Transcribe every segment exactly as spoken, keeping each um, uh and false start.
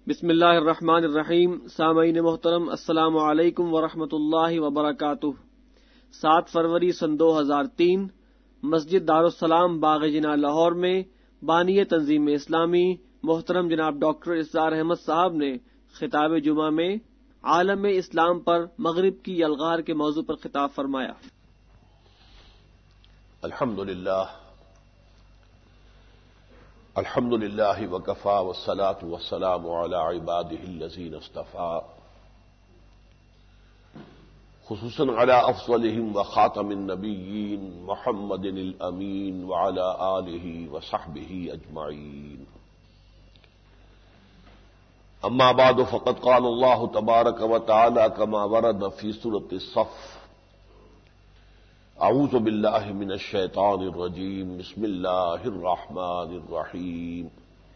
بسم اللہ الرحمن الرحیم. سامعین محترم، السلام علیکم ورحمۃ اللہ وبرکاتہ. سات فروری سن دو ہزار تین مسجد دارالسلام باغ جناح لاہور میں بانی تنظیم اسلامی محترم جناب ڈاکٹر اسرار احمد صاحب نے خطاب جمعہ میں عالم اسلام پر مغرب کی یلغار کے موضوع پر خطاب فرمایا. الحمدللہ الحمدللہ وکفا والصلاة والسلام علی عباده الذین اصطفى خصوصاً علی افضلهم وخاتم النبیین محمد الامین وعلی آلہ وصحبہ اجمعین. اما بعد فقد قال اللہ تبارک وتعالی کما ورد فی سورۃ الصف: اعوذ باللہ من الشیطان الرجیم بسم اللہ الرحمن الرحیم.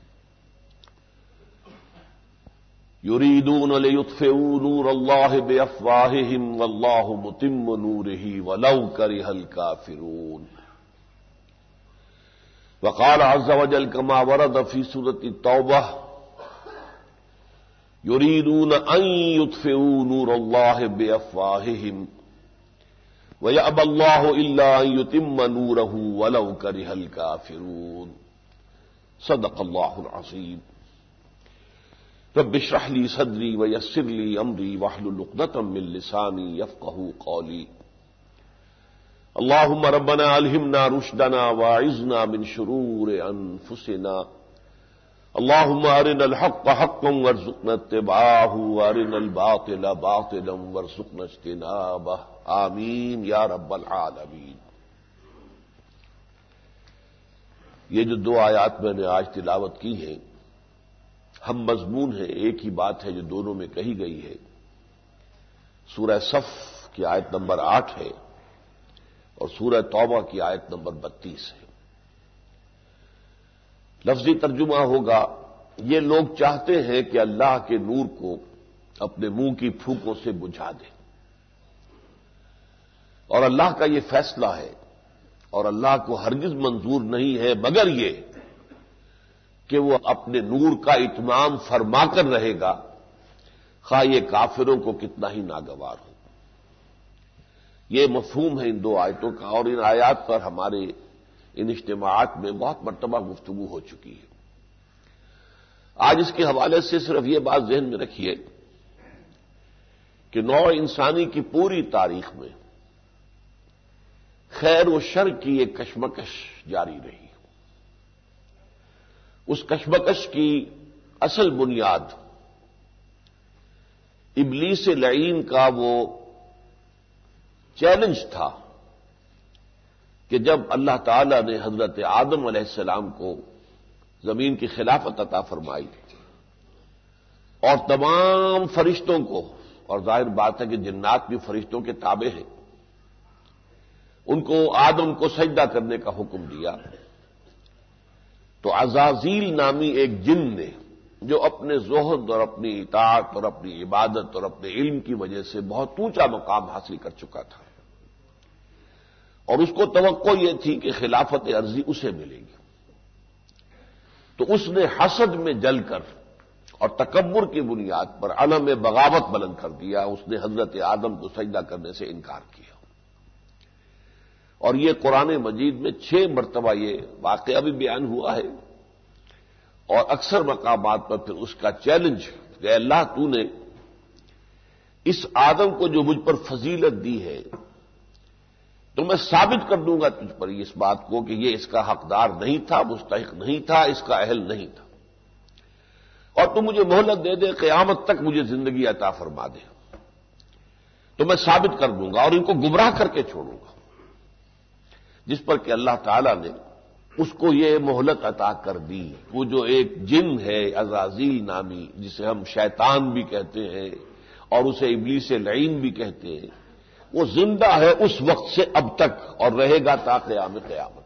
یریدون لیطفئوا نور اللہ بافواہہم واللہ متم نورہ ولو کرہ الکافرون. وقال عز وجل کما ورد فی سورۃ التوبہ: یریدون ان یطفئوا نور اللہ بافواہہم وَيَأْبَى اللَّهُ إِلَّا أَن يُتِمَّ نُورَهُ وَلَوْ كَرِهَ الْكَافِرُونَ. صدق اللہ العظیم. رب اشرح لي صدری ويسر لي أمری واحلل عقدة من لسانی يفقهوا قولی. اللهم ربنا ألهمنا رشدنا واعذنا من شرور أنفسنا. اللهم أرنا الحق حقا وارزقنا اتباعه وأرنا الباطل باطلا وارزقنا اجتنابه. آمین یا رب العالمین. یہ جو دو آیات میں نے آج تلاوت کی ہیں ہم مضمون ہیں، ایک ہی بات ہے جو دونوں میں کہی گئی ہے. سورہ صف کی آیت نمبر آٹھ ہے اور سورہ توبہ کی آیت نمبر بتیس ہے. لفظی ترجمہ ہوگا: یہ لوگ چاہتے ہیں کہ اللہ کے نور کو اپنے منہ کی پھونکوں سے بجھا دیں، اور اللہ کا یہ فیصلہ ہے اور اللہ کو ہرگز منظور نہیں ہے مگر یہ کہ وہ اپنے نور کا اتمام فرما کر رہے گا، خواہ یہ کافروں کو کتنا ہی ناگوار ہو. یہ مفہوم ہے ان دو آیتوں کا، اور ان آیات پر ہمارے ان اجتماعات میں بہت مرتبہ گفتگو ہو چکی ہے. آج اس کے حوالے سے صرف یہ بات ذہن میں رکھیے کہ نوع انسانی کی پوری تاریخ میں خیر و شر کی ایک کشمکش جاری رہی. اس کشمکش کی اصل بنیاد ابلیس لعین کا وہ چیلنج تھا کہ جب اللہ تعالی نے حضرت آدم علیہ السلام کو زمین کی خلافت عطا فرمائی اور تمام فرشتوں کو، اور ظاہر بات ہے کہ جنات بھی فرشتوں کے تابع ہیں، ان کو آدم کو سجدہ کرنے کا حکم دیا، تو عزازیل نامی ایک جن نے جو اپنے زہد اور اپنی اطاعت اور اپنی عبادت اور اپنے علم کی وجہ سے بہت اونچا مقام حاصل کر چکا تھا، اور اس کو توقع یہ تھی کہ خلافت عرضی اسے ملے گی، تو اس نے حسد میں جل کر اور تکبر کی بنیاد پر علم بغاوت بلند کر دیا. اس نے حضرت آدم کو سجدہ کرنے سے انکار کیا، اور یہ قرآن مجید میں چھ مرتبہ یہ واقعہ بھی بیان ہوا ہے، اور اکثر مقامات پر پھر اس کا چیلنج کہ اللہ تو نے اس آدم کو جو مجھ پر فضیلت دی ہے تو میں ثابت کر دوں گا تجھ پر اس بات کو کہ یہ اس کا حقدار نہیں تھا، مستحق نہیں تھا، اس کا اہل نہیں تھا، اور تو مجھے مہلت دے دے، قیامت تک مجھے زندگی عطا فرما دے تو میں ثابت کر دوں گا اور ان کو گمراہ کر کے چھوڑوں گا. جس پر کہ اللہ تعالی نے اس کو یہ مہلت عطا کر دی. وہ جو ایک جن ہے عزازیل نامی، جسے ہم شیطان بھی کہتے ہیں اور اسے ابلیس لعین بھی کہتے ہیں، وہ زندہ ہے اس وقت سے اب تک اور رہے گا تا قیام قیامت.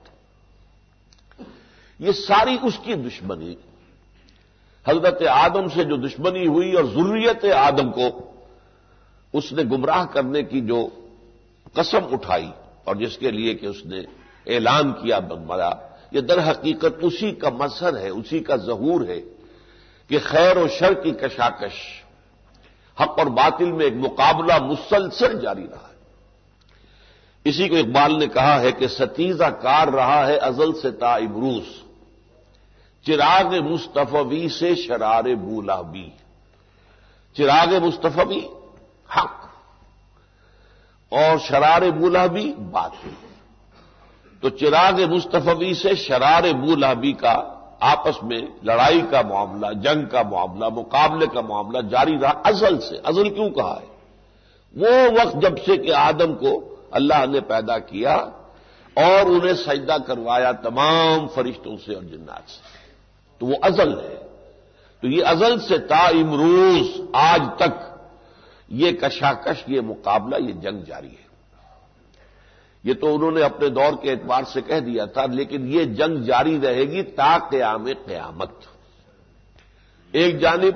یہ ساری اس کی دشمنی، حضرت آدم سے جو دشمنی ہوئی اور ذریت آدم کو اس نے گمراہ کرنے کی جو قسم اٹھائی اور جس کے لیے کہ اس نے اعلان کیا بنوایا، یہ در حقیقت اسی کا مظہر ہے، اسی کا ظہور ہے کہ خیر و شر کی کشاکش، حق اور باطل میں ایک مقابلہ مسلسل جاری رہا ہے۔ اسی کو اقبال نے کہا ہے کہ ستیزہ کار رہا ہے ازل سے تا امروز، چراغ مصطفی سے شرار بولابی۔ چراغ مصطفی حق اور شرار بولابی باطل، تو چراغ مصطفی سے شرار بولابی کا آپس میں لڑائی کا معاملہ، جنگ کا معاملہ، مقابلے کا معاملہ جاری رہا ازل سے۔ ازل کیوں کہا ہے؟ وہ وقت جب سے کہ آدم کو اللہ نے پیدا کیا اور انہیں سجدہ کروایا تمام فرشتوں سے اور جنات سے، تو وہ ازل ہے۔ تو یہ ازل سے تا امروز آج تک یہ کشاکش، یہ مقابلہ، یہ جنگ جاری ہے۔ یہ تو انہوں نے اپنے دور کے اعتبار سے کہہ دیا تھا، لیکن یہ جنگ جاری رہے گی تا قیام قیامت۔ ایک جانب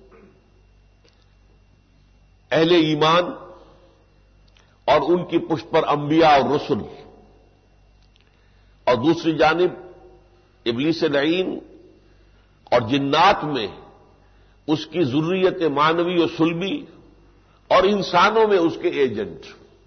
اہل ایمان اور ان کی پشت پر انبیاء اور رسل، اور دوسری جانب ابلیس لعین اور جنات میں اس کی ذریت مانوی و سلبی، اور انسانوں میں اس کے ایجنٹ۔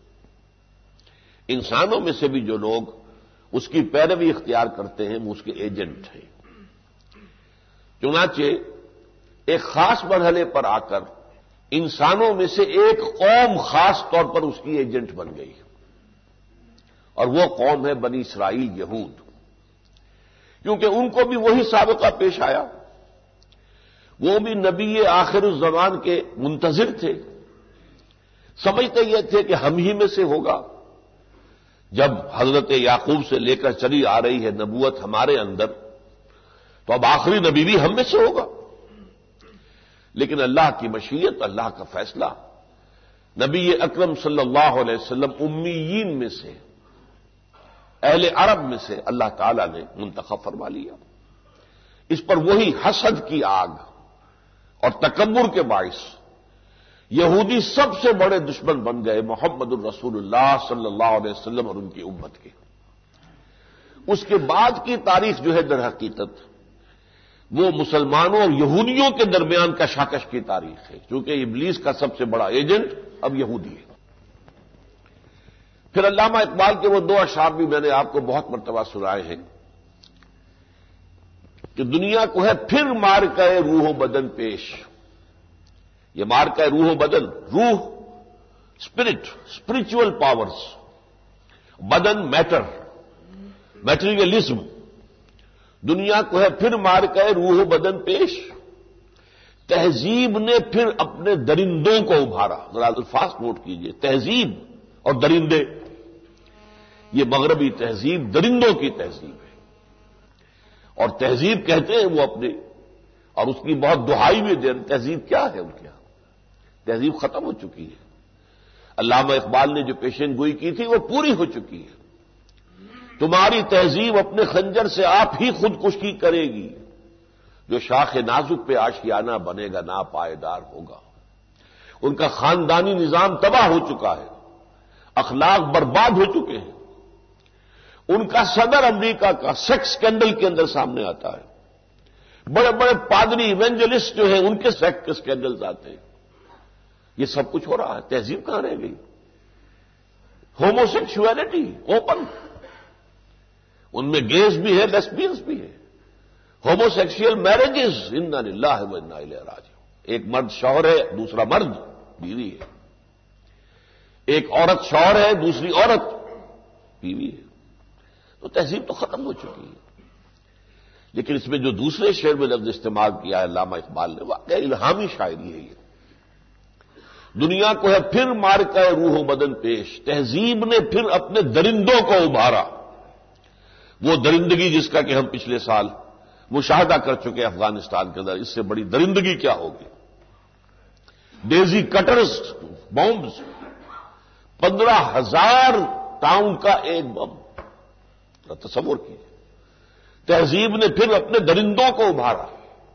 انسانوں میں سے بھی جو لوگ اس کی پیروی اختیار کرتے ہیں وہ اس کے ایجنٹ ہیں۔ چنانچہ ایک خاص مرحلے پر آ کر انسانوں میں سے ایک قوم خاص طور پر اس کی ایجنٹ بن گئی، اور وہ قوم ہے بنی اسرائیل، یہود، کیونکہ ان کو بھی وہی سابقہ پیش آیا۔ وہ بھی نبی آخر الزمان کے منتظر تھے، سمجھتے یہ تھے کہ ہم ہی میں سے ہوگا۔ جب حضرت یعقوب سے لے کر چلی آ رہی ہے نبوت ہمارے اندر، تو اب آخری نبی بھی ہم میں سے ہوگا۔ لیکن اللہ کی مشیت، اللہ کا فیصلہ، نبی اکرم صلی اللہ علیہ وسلم امیین میں سے، اہل عرب میں سے اللہ تعالی نے منتخب فرما لیا۔ اس پر وہی حسد کی آگ اور تکبر کے باعث یہودی سب سے بڑے دشمن بن گئے محمد الرسول اللہ صلی اللہ علیہ وسلم اور ان کی امت کے۔ اس کے بعد کی تاریخ جو ہے در حقیقت وہ مسلمانوں اور یہودیوں کے درمیان کشاکش کی تاریخ ہے، کیونکہ ابلیس کا سب سے بڑا ایجنٹ اب یہودی ہے۔ پھر علامہ اقبال کے وہ دو اشعار بھی میں نے آپ کو بہت مرتبہ سنائے ہیں کہ دنیا کو ہے پھر مار کے روح و بدن پیش۔ یہ مار کا روح و بدن، روح اسپرٹ، اسپرچل پاورز، بدن میٹر، میٹریلزم، دنیا کو ہے پھر مار کے روح و بدن پیش، تہذیب نے پھر اپنے درندوں کو ابھارا۔ ذرا الفاظ نوٹ کیجئے، تہذیب اور درندے، یہ مغربی تہذیب درندوں کی تہذیب ہے، اور تہذیب کہتے ہیں وہ اپنے، اور اس کی بہت دہائی بھی دے رہے، تہذیب کیا ہے ان کے یہاں؟ تہذیب ختم ہو چکی ہے۔ علامہ اقبال نے جو پیشین گوئی کی تھی وہ پوری ہو چکی ہے۔ تمہاری تہذیب اپنے خنجر سے آپ ہی خودکشی کرے گی، جو شاخ نازک پہ آشیانہ بنے گا ناپائیدار ہوگا۔ ان کا خاندانی نظام تباہ ہو چکا ہے، اخلاق برباد ہو چکے ہیں۔ ان کا صدر امریکہ کا سیکس اسکینڈل کے اندر سامنے آتا ہے، بڑے بڑے پادری ایونجلسٹ جو ہیں ان کے سیکس کے اسکینڈلز آتے ہیں۔ یہ سب کچھ ہو رہا ہے، تہذیب کہاں رہ گئی؟ ہوموسیکشولیٹی اوپن، ان میں گیز بھی ہے، لیسبینز بھی ہے، ہوموسیکشل میرجز، انا للہ و انا الیہ راجعون۔ ایک مرد شوہر ہے، دوسرا مرد بیوی ہے، ایک عورت شوہر ہے، دوسری عورت بیوی ہے۔ تو تہذیب تو ختم ہو چکی ہے۔ لیکن اس میں جو دوسرے شعر میں لفظ استعمال کیا ہے علامہ اقبال نے، واقعی الہامی شاعری ہے یہ۔ دنیا کو ہے پھر مار کا روح و بدن پیش، تہذیب نے پھر اپنے درندوں کو ابھارا۔ وہ درندگی جس کا کہ ہم پچھلے سال مشاہدہ کر چکے افغانستان کے اندر، اس سے بڑی درندگی کیا ہوگی؟ ڈیزی کٹرز بمبز، پندرہ ہزار ٹاؤن کا ایک بم، تصور کیجیے۔ تہذیب نے پھر اپنے درندوں کو ابھارا،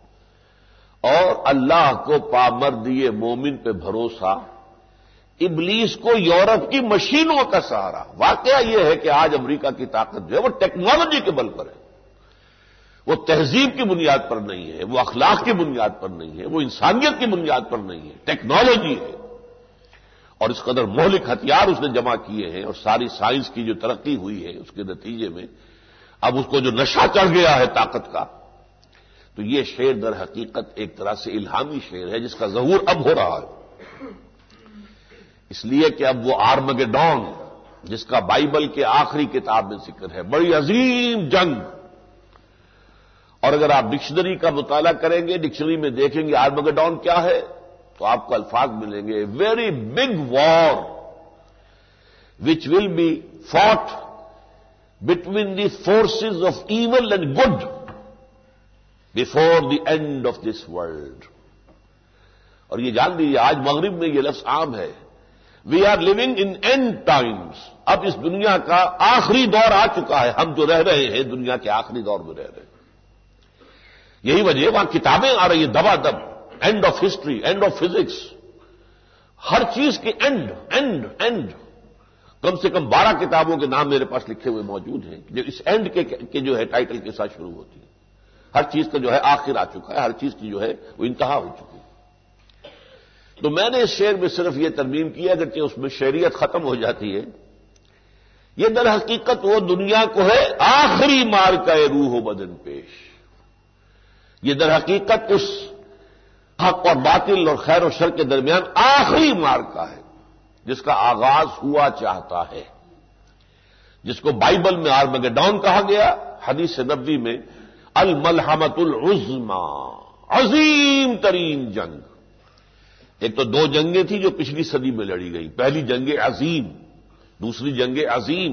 اور اللہ کو پامردیے مومن پہ بھروسہ، ابلیس کو یورپ کی مشینوں کا سہارا۔ واقعہ یہ ہے کہ آج امریکہ کی طاقت جو ہے وہ ٹیکنالوجی کے بل پر ہے۔ وہ تہذیب کی بنیاد پر نہیں ہے، وہ اخلاق کی بنیاد پر نہیں ہے، وہ انسانیت کی بنیاد پر نہیں ہے، ٹیکنالوجی ہے، اور اس قدر مہلک ہتھیار اس نے جمع کیے ہیں، اور ساری سائنس کی جو ترقی ہوئی ہے اس کے نتیجے میں اب اس کو جو نشہ چڑھ گیا ہے طاقت کا، تو یہ شعر در حقیقت ایک طرح سے الہامی شعر ہے جس کا ظہور اب ہو رہا ہے، اس لیے کہ اب وہ آرمگیڈون جس کا بائبل کے آخری کتاب میں ذکر ہے، بڑی عظیم جنگ، اور اگر آپ ڈکشنری کا مطالعہ کریں گے، ڈکشنری میں دیکھیں گے آرمگیڈون کیا ہے تو آپ کو الفاظ ملیں گے، very big war which will be fought between the forces of evil and good before the end of this world. اور یہ جان لیجیے آج مغرب میں یہ لفظ عام ہے، we are living in end times, اب اس دنیا کا آخری دور آ چکا ہے، ہم جو رہ رہے ہیں دنیا کے آخری دور میں رہ رہے ہیں۔ یہی وجہ ہے وہاں کتابیں آ رہی ہیں دبا دب، end of history, end of physics, ہر چیز کے اینڈ اینڈ اینڈ، کم سے کم بارہ کتابوں کے نام میرے پاس لکھے ہوئے موجود ہیں جو اس اینڈ کے, کے جو ہے ٹائٹل کے ساتھ شروع ہوتی ہے۔ ہر چیز کا جو ہے آخر آ چکا ہے، ہر چیز کی جو ہے وہ انتہا ہو چکی ہے۔ تو میں نے اس شعر میں صرف یہ ترمیم کی اگرچہ اس میں شعریت ختم ہو جاتی ہے، یہ در حقیقت وہ دنیا کو ہے آخری مار کا روح و بدن پیش، یہ در حقیقت اس حق اور باطل اور خیر و شر کے درمیان آخری مارکا ہے جس کا آغاز ہوا چاہتا ہے، جس کو بائبل میں آرمگیڈون کہا گیا، حدیث نبوی میں الملحمۃ العظمی، عظیم ترین جنگ۔ ایک تو دو جنگیں تھیں جو پچھلی صدی میں لڑی گئی، پہلی جنگ عظیم، دوسری جنگ عظیم۔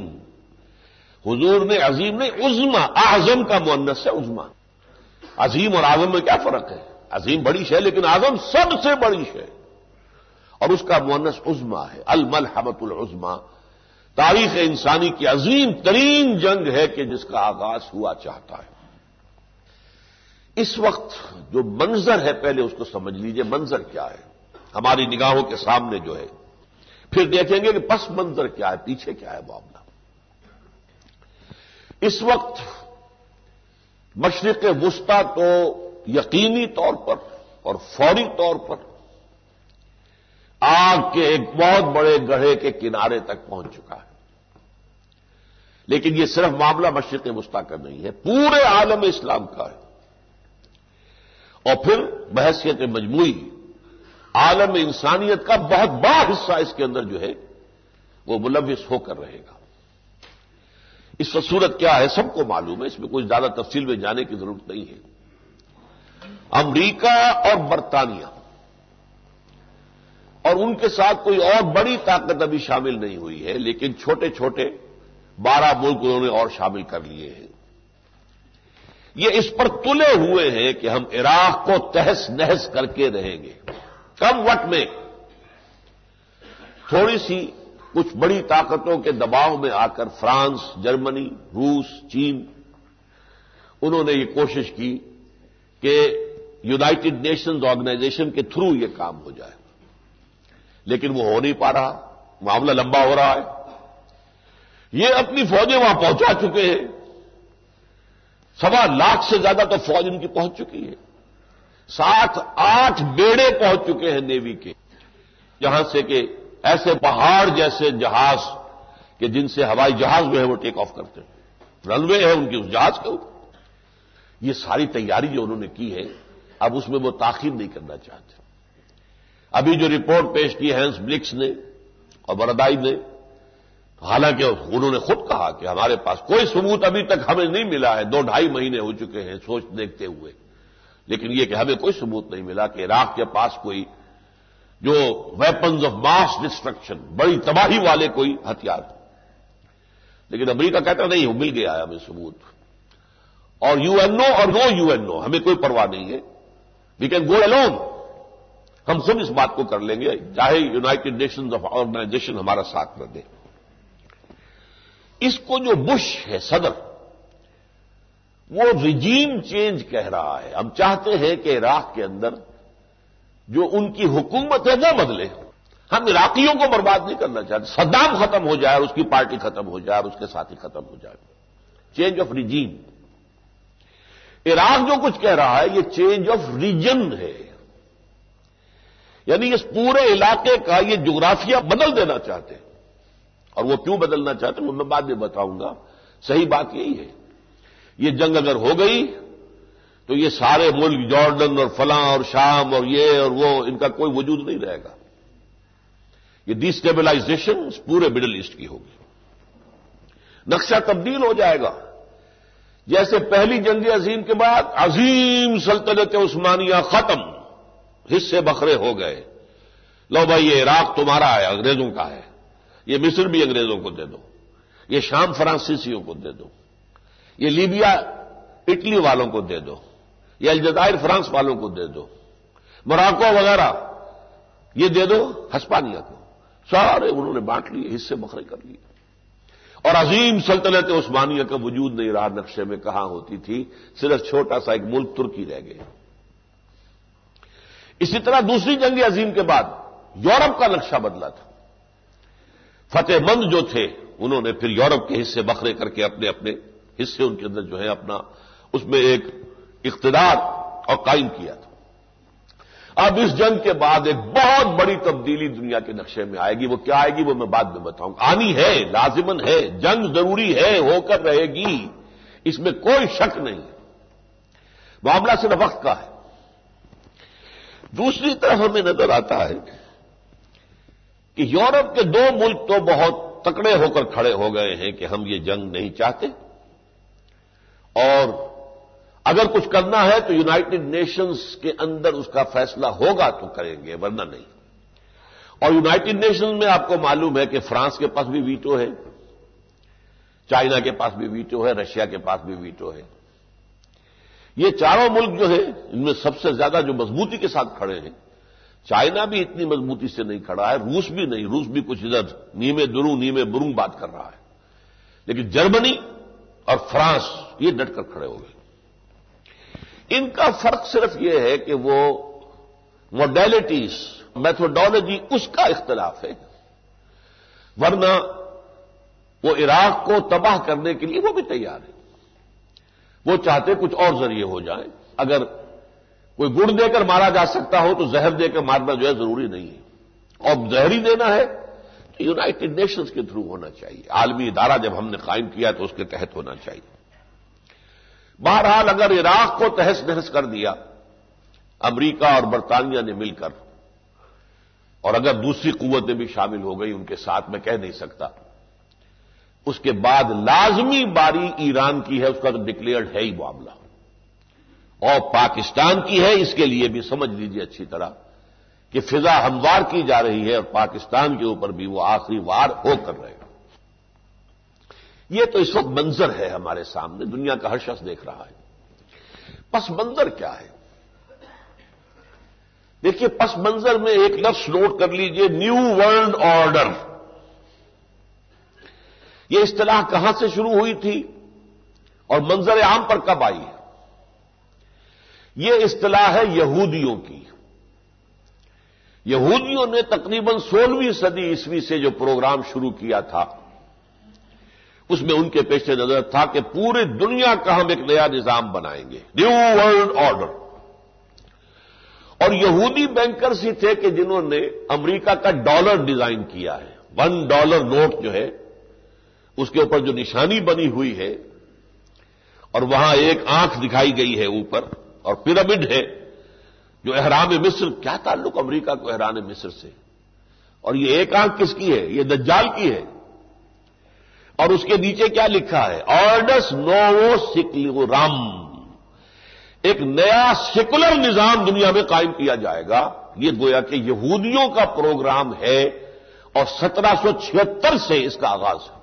حضور نے عظیم نے عظمی، اعظم کا مؤنث ہے عظمی۔ عظیم اور اعظم میں کیا فرق ہے؟ عظیم بڑی شے لیکن اعظم سب سے بڑی شے، اور اس کا مؤنث عظمی ہے، الملحمۃ العظمی۔ تاریخ انسانی کی عظیم ترین جنگ ہے کہ جس کا آغاز ہوا چاہتا ہے۔ اس وقت جو منظر ہے پہلے اس کو سمجھ لیجئے، منظر کیا ہے ہماری نگاہوں کے سامنے جو ہے، پھر دیکھیں گے کہ پس منظر کیا ہے، پیچھے کیا ہے معاملہ۔ اس وقت مشرق وسطی تو یقینی طور پر اور فوری طور پر آگ کے ایک بہت بڑے گڑھے کے کنارے تک پہنچ چکا ہے، لیکن یہ صرف معاملہ مشرق وسطی کا نہیں ہے، پورے عالم اسلام کا ہے، اور پھر بحیثیت مجموعی عالم انسانیت کا بہت بڑا حصہ اس کے اندر جو ہے وہ ملوث ہو کر رہے گا۔ اس وقت صورت کیا ہے سب کو معلوم ہے، اس میں کوئی زیادہ تفصیل میں جانے کی ضرورت نہیں ہے۔ امریکہ اور برطانیہ اور ان کے ساتھ کوئی اور بڑی طاقت ابھی شامل نہیں ہوئی ہے، لیکن چھوٹے چھوٹے بارہ ملک انہوں نے اور شامل کر لیے ہیں۔ یہ اس پر تلے ہوئے ہیں کہ ہم عراق کو تہس نہس کر کے رہیں گے۔ کم وقت میں تھوڑی سی کچھ بڑی طاقتوں کے دباؤ میں آ کر فرانس، جرمنی، روس، چین، انہوں نے یہ کوشش کی کہ یونائٹڈ نیشنز آرگنائزیشن کے تھرو یہ کام ہو جائے، لیکن وہ ہو نہیں پا رہا، معاملہ لمبا ہو رہا ہے۔ یہ اپنی فوجیں وہاں پہنچا چکے ہیں، سوا لاکھ سے زیادہ تو فوج ان کی پہنچ چکی ہے، ساتھ آٹھ بیڑے پہنچ چکے ہیں نیوی کے، جہاں سے کہ ایسے پہاڑ جیسے جہاز کہ جن سے ہوائی جہاز جو ہے وہ ٹیک آف کرتے ہیں، رن وے ہے ان کی اس جہاز کے اوپر۔ یہ ساری تیاری جو انہوں نے کی ہے اب اس میں وہ تاخیر نہیں کرنا چاہتے۔ ابھی جو رپورٹ پیش کی ہینس بلکس نے اور بردائی نے، حالانکہ انہوں نے خود کہا کہ ہمارے پاس کوئی ثبوت ابھی تک ہمیں نہیں ملا ہے، دو ڈھائی مہینے ہو چکے ہیں سوچ دیکھتے ہوئے، لیکن یہ کہ ہمیں کوئی ثبوت نہیں ملا کہ عراق کے پاس کوئی جو ویپنز آف ماس ڈسٹرکشن، بڑی تباہی والے کوئی ہتھیار، لیکن امریکہ کہتا نہیں، وہ مل گیا ہے ہمیں ثبوت، اور یو این او اور نو یو این او ہمیں کوئی پرواہ نہیں ہے، وی کین گو الون، ہم خود اس بات کو کر لیں گے چاہے یونائٹڈ نیشنز آف آرگنائزیشن ہمارا ساتھ نہ دے۔ اس کو جو بش ہے صدر، وہ ریجیم چینج کہہ رہا ہے، ہم چاہتے ہیں کہ عراق کے اندر جو ان کی حکومت ہے وہ بدلے، ہم عراقیوں کو برباد نہیں کرنا چاہتے، صدام ختم ہو جائے اور اس کی پارٹی ختم ہو جائے اور اس کے ساتھی ختم ہو جائے، چینج آف ریجیم۔ عراق جو کچھ کہہ رہا ہے یہ چینج آف ریجن ہے، یعنی اس پورے علاقے کا یہ جغرافیہ بدل دینا چاہتے ہیں. اور وہ کیوں بدلنا چاہتے ہیں وہ میں بعد میں بتاؤں گا. صحیح بات یہی ہے، یہ جنگ اگر ہو گئی تو یہ سارے ملک جارڈن اور فلاں اور شام اور یہ اور وہ ان کا کوئی وجود نہیں رہے گا. یہ ڈی اسٹیبلائزیشن پورے مڈل ایسٹ کی ہوگی، نقشہ تبدیل ہو جائے گا. جیسے پہلی جنگ عظیم کے بعد عظیم سلطنت عثمانیہ ختم، حصے بکھرے ہو گئے. لو بھائی یہ عراق تمہارا ہے، انگریزوں کا ہے، یہ مصر بھی انگریزوں کو دے دو، یہ شام فرانسیسیوں کو دے دو، یہ لیبیا اٹلی والوں کو دے دو، یہ الجزائر فرانس والوں کو دے دو، موراکو وغیرہ یہ دے دو ہسپانیہ کو. سارے انہوں نے بانٹ لیے، حصے بکھرے کر لیے. اور عظیم سلطنت عثمانیہ کا وجود نہیں رہا نقشے میں، کہاں ہوتی تھی، صرف چھوٹا سا ایک ملک ترکی رہ گیا. اسی طرح دوسری جنگ عظیم کے بعد یورپ کا نقشہ بدلا تھا. فتح مند جو تھے انہوں نے پھر یورپ کے حصے بکھرے کر کے اپنے اپنے حصے ان کے اندر جو ہے اپنا اس میں ایک اقتدار اور قائم کیا تھا. اب اس جنگ کے بعد ایک بہت بڑی تبدیلی دنیا کے نقشے میں آئے گی. وہ کیا آئے گی وہ میں بعد میں بتاؤں گا. آنی ہے، لازمن ہے، جنگ ضروری ہے، ہو کر رہے گی، اس میں کوئی شک نہیں. معاملہ صرف وقت کا ہے. دوسری طرف ہمیں نظر آتا ہے کہ یورپ کے دو ملک تو بہت تکڑے ہو کر کھڑے ہو گئے ہیں کہ ہم یہ جنگ نہیں چاہتے، اور اگر کچھ کرنا ہے تو یونائٹڈ نیشنز کے اندر اس کا فیصلہ ہوگا تو کریں گے، ورنہ نہیں. اور یونائٹڈ نیشنز میں آپ کو معلوم ہے کہ فرانس کے پاس بھی ویٹو ہے، چائنا کے پاس بھی ویٹو ہے، رشیا کے پاس بھی ویٹو ہے. یہ چاروں ملک جو ہے ان میں سب سے زیادہ جو مضبوطی کے ساتھ کھڑے ہیں، چائنا بھی اتنی مضبوطی سے نہیں کھڑا ہے، روس بھی نہیں، روس بھی کچھ ادھر نیمے دروں نیمے بروں بات کر رہا ہے، لیکن جرمنی اور فرانس یہ ڈٹ کر کھڑے ہو گئے. ان کا فرق صرف یہ ہے کہ وہ موڈیلٹیز، میتھوڈالوجی اس کا اختلاف ہے، ورنہ وہ عراق کو تباہ کرنے کے لیے وہ بھی تیار ہے. وہ چاہتے کچھ اور ذریعے ہو جائیں. اگر کوئی گڑ دے کر مارا جا سکتا ہو تو زہر دے کر مارنا جو ہے ضروری نہیں ہے. اور زہر ہی دینا ہے تو یونائٹڈ نیشنز کے تھرو ہونا چاہیے. عالمی ادارہ جب ہم نے قائم کیا تو اس کے تحت ہونا چاہیے. بہرحال اگر عراق کو تہس نہس کر دیا امریکہ اور برطانیہ نے مل کر، اور اگر دوسری قوتیں بھی شامل ہو گئی ان کے ساتھ، میں کہہ نہیں سکتا، اس کے بعد لازمی باری ایران کی ہے. اس کا تو ڈکلیئرڈ ہے ہی معاملہ، اور پاکستان کی ہے. اس کے لیے بھی سمجھ لیجیے اچھی طرح کہ فضا ہموار کی جا رہی ہے، اور پاکستان کے اوپر بھی وہ آخری وار ہو کر رہے گا. یہ تو اس وقت منظر ہے ہمارے سامنے، دنیا کا ہر شخص دیکھ رہا ہے. پس منظر کیا ہے؟ دیکھیے، پس منظر میں ایک لفظ نوٹ کر لیجیے، نیو ورلڈ آرڈر. یہ اصطلاح کہاں سے شروع ہوئی تھی اور منظر عام پر کب آئی ہے؟ یہ اصطلاح ہے یہودیوں کی. یہودیوں نے تقریباً سولہویں صدی عیسوی سے جو پروگرام شروع کیا تھا، اس میں ان کے پیش نظر تھا کہ پوری دنیا کا ہم ایک نیا نظام بنائیں گے، نیو ورلڈ آرڈر. اور یہودی بینکرز ہی تھے کہ جنہوں نے امریکہ کا ڈالر ڈیزائن کیا ہے. ون ڈالر نوٹ جو ہے اس کے اوپر جو نشانی بنی ہوئی ہے، اور وہاں ایک آنکھ دکھائی گئی ہے اوپر، اور پیرامڈ ہے جو احرام مصر. کیا تعلق امریکہ کو احرام مصر سے؟ اور یہ ایک آنکھ کس کی ہے؟ یہ دجال کی ہے. اور اس کے نیچے کیا لکھا ہے؟ آرڈس نوو سیکولرم. ایک نیا سیکولر نظام دنیا میں قائم کیا جائے گا. یہ گویا کہ یہودیوں کا پروگرام ہے، اور سترہ سو چھہتر سے اس کا آغاز ہے.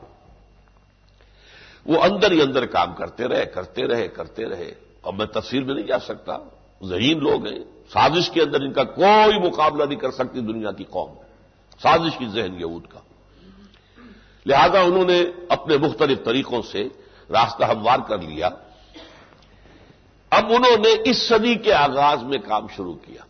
وہ اندر ہی اندر کام کرتے رہے کرتے رہے کرتے رہے اور میں تفصیل میں نہیں جا سکتا. ذہین لوگ ہیں، سازش کے اندر ان کا کوئی مقابلہ نہیں کر سکتی دنیا کی قوم. سازش کی ذہن یہود کا. لہذا انہوں نے اپنے مختلف طریقوں سے راستہ ہموار کر لیا. اب انہوں نے اس صدی کے آغاز میں کام شروع کیا.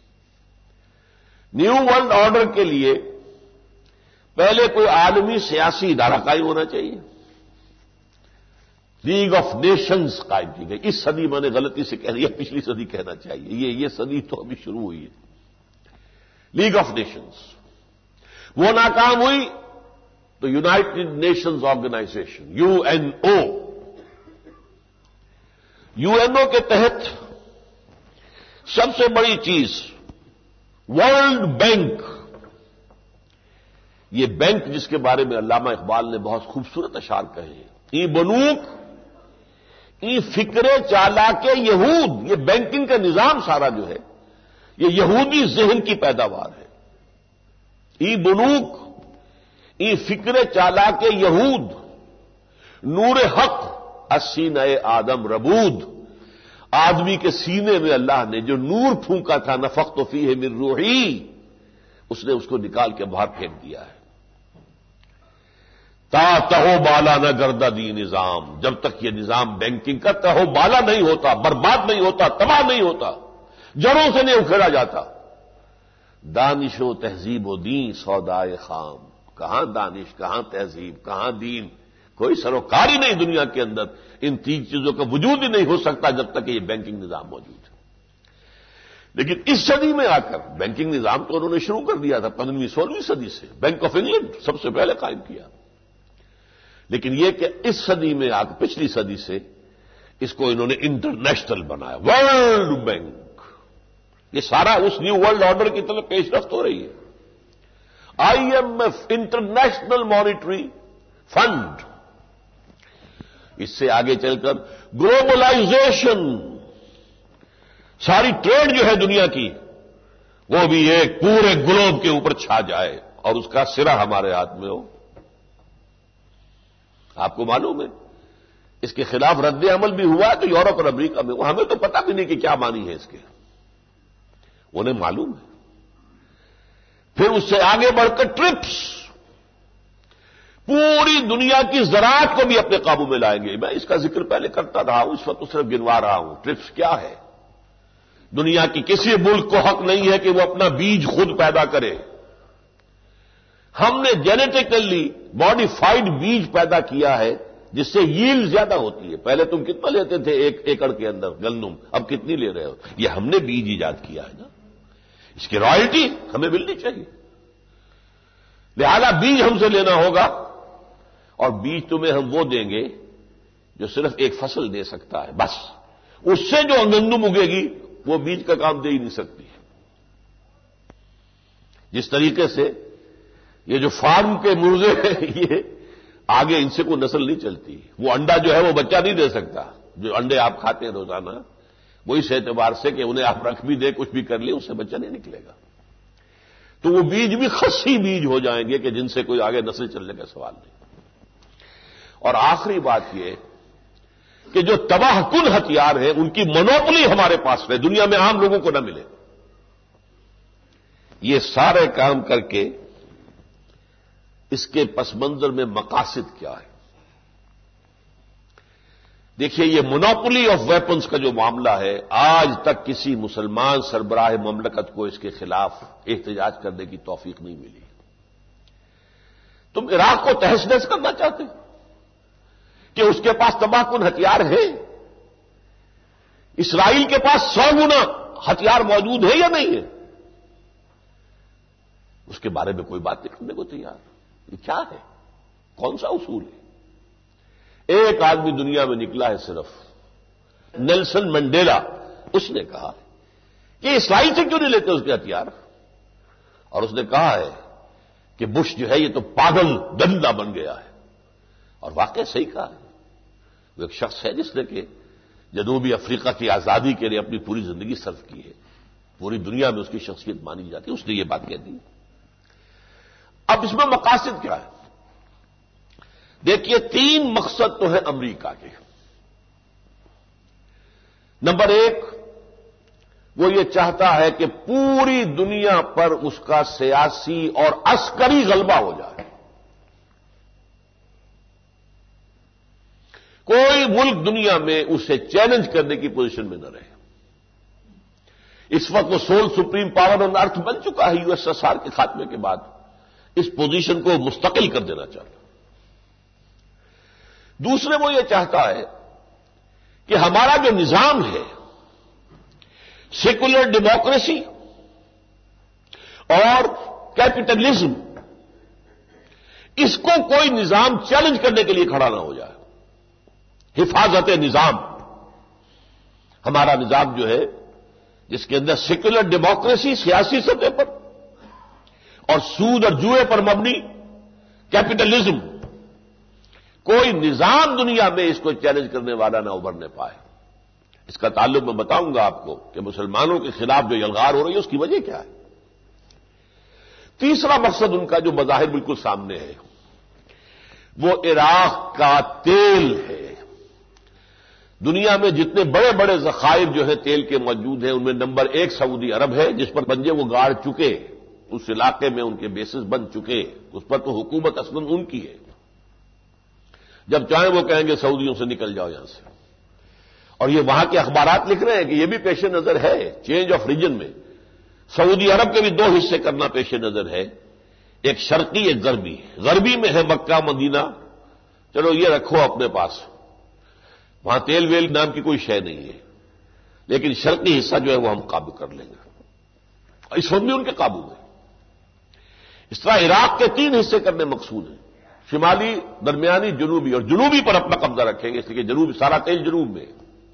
نیو ورلڈ آرڈر کے لیے پہلے کوئی عالمی سیاسی ادارہ قائم ہونا چاہیے. لیگ آف نیشنز قائم کی گئی. اس صدی میں نے غلطی سے کہہ دیا، پچھلی صدی کہنا چاہیے، یہ یہ صدی تو ابھی شروع ہوئی ہے. لیگ آف نیشنز وہ ناکام ہوئی تو United Nations Organization U N O U N O کے تحت سب سے بڑی چیز ورلڈ بینک. یہ بینک جس کے بارے میں علامہ اقبال نے بہت خوبصورت اشعار کہے ہیں، ای بنوک ای فکر چالاک یہود. یہ بینکنگ کا نظام سارا جو ہے یہ یہودی ذہن کی پیداوار ہے. ای بنوک ای فکر چالاک یہود نور حق السینہ آدم ربود. آدمی کے سینے میں اللہ نے جو نور پھونکا تھا نفخت فیہ من روحی، اس نے اس کو نکال کے باہر پھینک دیا ہے. تا تہو بالا نہ گردہ دی نظام، جب تک یہ نظام بینکنگ کا تہو بالا نہیں ہوتا، برباد نہیں ہوتا، تباہ نہیں ہوتا، جڑوں سے نہیں اکھیڑا جاتا. دانش و تہذیب و دین سودائے خام. کہاں دانش، کہاں تہذیب، کہاں دین؟ کوئی سروکار ہی نہیں دنیا کے اندر. ان تین چیزوں کا وجود ہی نہیں ہو سکتا جب تک کہ یہ بینکنگ نظام موجود ہے. لیکن اس صدی میں آ کر بینکنگ نظام تو انہوں نے شروع کر دیا تھا پندرہویں سولہویں صدی سے. بینک آف انگلینڈ سب سے پہلے قائم کیا. لیکن یہ کہ اس صدی میں آ کر پچھلی صدی سے اس کو انہوں نے انٹرنیشنل بنایا، ورلڈ بینک. یہ سارا اس نیو ورلڈ آرڈر کی طرف پیش رفت ہو رہی ہے. I M F International Monetary Fund. اس سے آگے چل کر گلوبلائزیشن، ساری ٹریڈ جو ہے دنیا کی وہ بھی ایک پورے گلوب کے اوپر چھا جائے اور اس کا سرا ہمارے ہاتھ میں ہو. آپ کو معلوم ہے اس کے خلاف رد عمل بھی ہوا ہے تو یورپ اور امریکہ میں. وہ ہمیں تو پتہ بھی نہیں کہ کیا معنی ہے اس کے، انہیں معلوم ہے. پھر اس سے آگے بڑھ کر ٹرپس، پوری دنیا کی زراعت کو بھی اپنے قابو میں لائیں گے. میں اس کا ذکر پہلے کرتا رہا ہوں، اس وقت تو صرف گنوا رہا ہوں. ٹرپس کیا ہے؟ دنیا کی کسی ملک کو حق نہیں ہے کہ وہ اپنا بیج خود پیدا کرے. ہم نے جینیٹیکلی ماڈیفائڈ بیج پیدا کیا ہے جس سے ییلڈ زیادہ ہوتی ہے. پہلے تم کتنا لیتے تھے ایک ایکڑ کے اندر گندم، اب کتنی لے رہے ہو؟ یہ ہم نے بیج ایجاد کیا ہے نا، اس کی رائلٹی ہمیں ملنی چاہیے. لہذا بیج ہم سے لینا ہوگا، اور بیج تمہیں ہم وہ دیں گے جو صرف ایک فصل دے سکتا ہے بس. اس سے جو گندم اگے گی وہ بیج کا کام دے ہی نہیں سکتی. جس طریقے سے یہ جو فارم کے مرغے ہیں یہ آگے ان سے کوئی نسل نہیں چلتی. وہ انڈا جو ہے وہ بچہ نہیں دے سکتا. جو انڈے آپ کھاتے ہیں روزانہ وہ اس اعتبار سے کہ انہیں آپ رکھ بھی دیں کچھ بھی کر لیں اس سے بچہ نہیں نکلے گا. تو وہ بیج بھی خصی بیج ہو جائیں گے کہ جن سے کوئی آگے نسل چلنے کا سوال نہیں. اور آخری بات یہ کہ جو تباہ کن ہتھیار ہیں ان کی منوپلی ہمارے پاس رہے، دنیا میں عام لوگوں کو نہ ملے. یہ سارے کام کر کے اس کے پس منظر میں مقاصد کیا ہے؟ دیکھیے یہ مونوپولی آف ویپنز کا جو معاملہ ہے، آج تک کسی مسلمان سربراہ مملکت کو اس کے خلاف احتجاج کرنے کی توفیق نہیں ملی. تم عراق کو تہس نہس کرنا چاہتے ہو کہ اس کے پاس تباہ کن ہتھیار ہیں؟ اسرائیل کے پاس سو گنا ہتھیار موجود ہے یا نہیں ہے؟ اس کے بارے میں کوئی بات نہیں کرنے کو تیار. یہ کیا ہے؟ کون سا اصول ہے؟ ایک آدمی دنیا میں نکلا ہے صرف، نیلسن منڈیلا. اس نے کہا کہ اسرائیل سے کیوں نہیں لیتے اس کے ہتھیار، اور اس نے کہا ہے کہ بش جو ہے یہ تو پاگل گندا بن گیا ہے. اور واقعی صحیح کہا ہے. وہ ایک شخص ہے جس نے کہ جنوبی افریقہ کی آزادی کے لیے اپنی پوری زندگی صرف کی ہے، پوری دنیا میں اس کی شخصیت مانی جاتی ہے. اس نے یہ بات کہہ دی. اب اس میں مقاصد کیا ہے؟ دیکھیے تین مقصد تو ہے امریکہ کے. نمبر ایک، وہ یہ چاہتا ہے کہ پوری دنیا پر اس کا سیاسی اور عسکری غلبہ ہو جائے. کوئی ملک دنیا میں اسے چیلنج کرنے کی پوزیشن میں نہ رہے. اس وقت وہ sole supreme power on earth بن چکا ہے. یو ایس ایس آر کے خاتمے کے بعد اس پوزیشن کو مستقل کر دینا چاہتا. دوسرے وہ یہ چاہتا ہے کہ ہمارا جو نظام ہے سیکولر ڈیموکریسی اور کیپٹلزم، اس کو کوئی نظام چیلنج کرنے کے لیے کھڑا نہ ہو جائے. حفاظت نظام، ہمارا نظام جو ہے جس کے اندر سیکولر ڈیموکریسی سیاسی سطح پر اور سود اور جوئے پر مبنی کیپٹلزم، کوئی نظام دنیا میں اس کو چیلنج کرنے والا نہ ابھرنے پائے. اس کا تعلق میں بتاؤں گا آپ کو کہ مسلمانوں کے خلاف جو یلغار ہو رہی ہے اس کی وجہ کیا ہے. تیسرا مقصد ان کا جو بظاہر بالکل سامنے ہے وہ عراق کا تیل ہے. دنیا میں جتنے بڑے بڑے ذخائر جو ہیں تیل کے موجود ہیں ان میں نمبر ایک سعودی عرب ہے، جس پر بنجے وہ گاڑ چکے، اس علاقے میں ان کے بیسز بن چکے، اس پر تو حکومت اصلاً ان کی ہے. جب چاہیں وہ کہیں گے سعودیوں سے نکل جاؤ یہاں سے. اور یہ وہاں کے اخبارات لکھ رہے ہیں کہ یہ بھی پیش نظر ہے چینج آف ریجن میں سعودی عرب کے بھی دو حصے کرنا پیش نظر ہے، ایک شرقی ایک غربی. غربی میں ہے مکہ مدینہ، چلو یہ رکھو اپنے پاس، وہاں تیل ویل نام کی کوئی شے نہیں ہے، لیکن شرقی حصہ جو ہے وہ ہم قابو کر لیں گے. اس وقت بھی ان کے قابو میں. اس طرح عراق کے تین حصے کرنے مقصود ہیں، شمالی، درمیانی، جنوبی، اور جنوبی پر اپنا قبضہ رکھیں گے، اس لیے کہ جنوبی سارا تیل جنوب میں.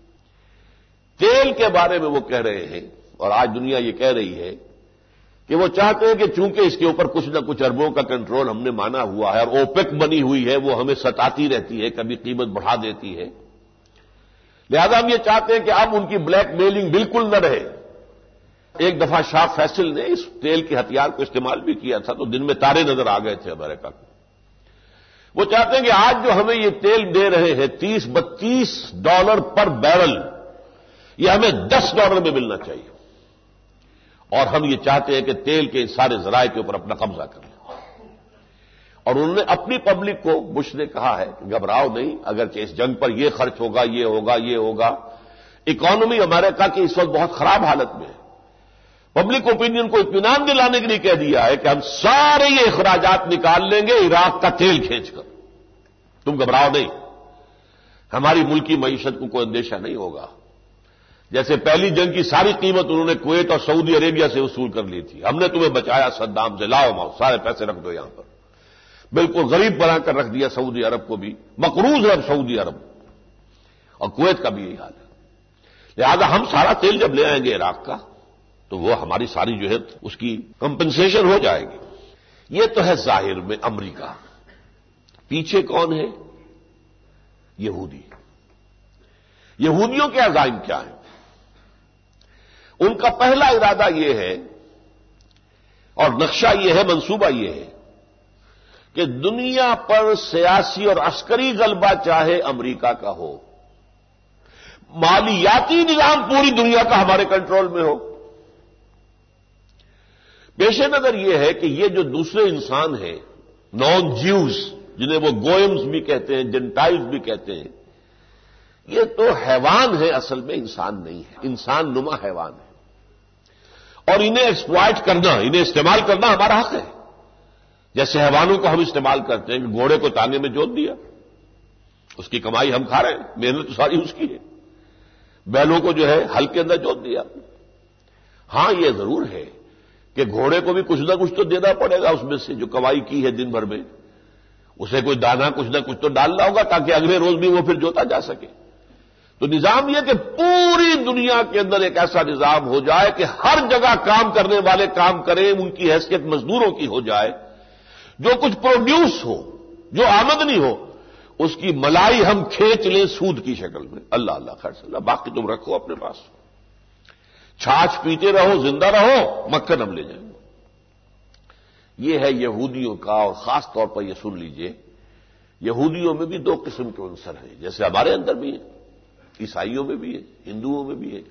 تیل کے بارے میں وہ کہہ رہے ہیں اور آج دنیا یہ کہہ رہی ہے کہ وہ چاہتے ہیں کہ چونکہ اس کے اوپر کچھ نہ کچھ اربوں کا کنٹرول ہم نے مانا ہوا ہے اور اوپیک بنی ہوئی ہے، وہ ہمیں ستاتی رہتی ہے، کبھی قیمت بڑھا دیتی ہے، لہذا ہم یہ چاہتے ہیں کہ اب ان کی بلیک میلنگ بالکل نہ رہے. ایک دفعہ شاہ فیصل نے اس تیل کے ہتھیار کو استعمال بھی کیا تھا تو دن میں تارے نظر آ گئے تھے امریکہ کو. وہ چاہتے ہیں کہ آج جو ہمیں یہ تیل دے رہے ہیں تیس بتیس ڈالر پر بیرل، یہ ہمیں دس ڈالر میں ملنا چاہیے. اور ہم یہ چاہتے ہیں کہ تیل کے سارے ذرائع کے اوپر اپنا قبضہ کر لیں. اور انہوں نے اپنی پبلک کو، بش نے کہا ہے کہ گھبراؤ نہیں، اگرچہ اس جنگ پر یہ خرچ ہوگا یہ ہوگا یہ ہوگا. اکانومی امریکہ کی اس وقت بہت خراب حالت میں ہے. پبلک اوپینین کو اطمینان دلانے کے لیے کہہ دیا ہے کہ ہم سارے یہ اخراجات نکال لیں گے عراق کا تیل کھینچ کر. تم گھبراؤ نہیں، ہماری ملکی معیشت کو کوئی اندیشہ نہیں ہوگا. جیسے پہلی جنگ کی ساری قیمت انہوں نے کویت اور سعودی عربیہ سے وصول کر لی تھی، ہم نے تمہیں بچایا صدام سے، لاؤ ماؤ سارے پیسے رکھ دو یہاں پر. بالکل غریب بنا کر رکھ دیا سعودی عرب کو بھی، مقروض ہے اب سعودی عرب، اور کویت کا بھی یہی حال ہے. لہذا ہم سارا تیل جب لے آئیں گے عراق کا تو وہ ہماری ساری جو ہے اس کی کمپنسیشن ہو جائے گی. یہ تو ہے ظاہر میں امریکہ. پیچھے کون ہے؟ یہودی. یہودیوں کے عزائم کیا ہیں؟ ان کا پہلا ارادہ یہ ہے اور نقشہ یہ ہے، منصوبہ یہ ہے کہ دنیا پر سیاسی اور عسکری غلبہ چاہے امریکہ کا ہو، مالیاتی نظام پوری دنیا کا ہمارے کنٹرول میں ہو. پیش نظر یہ ہے کہ یہ جو دوسرے انسان ہیں نان جیوز، جنہیں وہ گوئمز بھی کہتے ہیں، جنٹائلز بھی کہتے ہیں، یہ تو حیوان ہے، اصل میں انسان نہیں ہے، انسان نما حیوان ہے. اور انہیں ایکسپلائٹ کرنا، انہیں استعمال کرنا ہمارا حق ہے. جیسے حیوانوں کو ہم استعمال کرتے ہیں کہ گھوڑے کو تانے میں جوت دیا، اس کی کمائی ہم کھا رہے ہیں، محنت تو ساری اس کی ہے. بیلوں کو جو ہے ہل کے اندر جوت دیا. ہاں یہ ضرور ہے کہ گھوڑے کو بھی کچھ نہ کچھ تو دینا پڑے گا، اس میں سے جو کمائی کی ہے دن بھر میں اسے کوئی دانا کچھ نہ کچھ تو ڈالنا ہوگا تاکہ اگلے روز بھی وہ پھر جوتا جا سکے. تو نظام یہ کہ پوری دنیا کے اندر ایک ایسا نظام ہو جائے کہ ہر جگہ کام کرنے والے کام کریں، ان کی حیثیت مزدوروں کی ہو جائے، جو کچھ پروڈیوس ہو، جو آمدنی ہو، اس کی ملائی ہم کھینچ لیں سود کی شکل میں. اللہ اللہ خیر صلی اللہ، باقی تم رکھو اپنے پاس، چھاچھ پیتے رہو، زندہ رہو، مکھن ہم لے جائیں گے. یہ ہے یہودیوں کا. اور خاص طور پر یہ سن لیجئے، یہودیوں میں بھی دو قسم کے عنصر ہیں، جیسے ہمارے اندر بھی ہیں، عیسائیوں میں بھی ہے، ہندوؤں میں بھی ہے.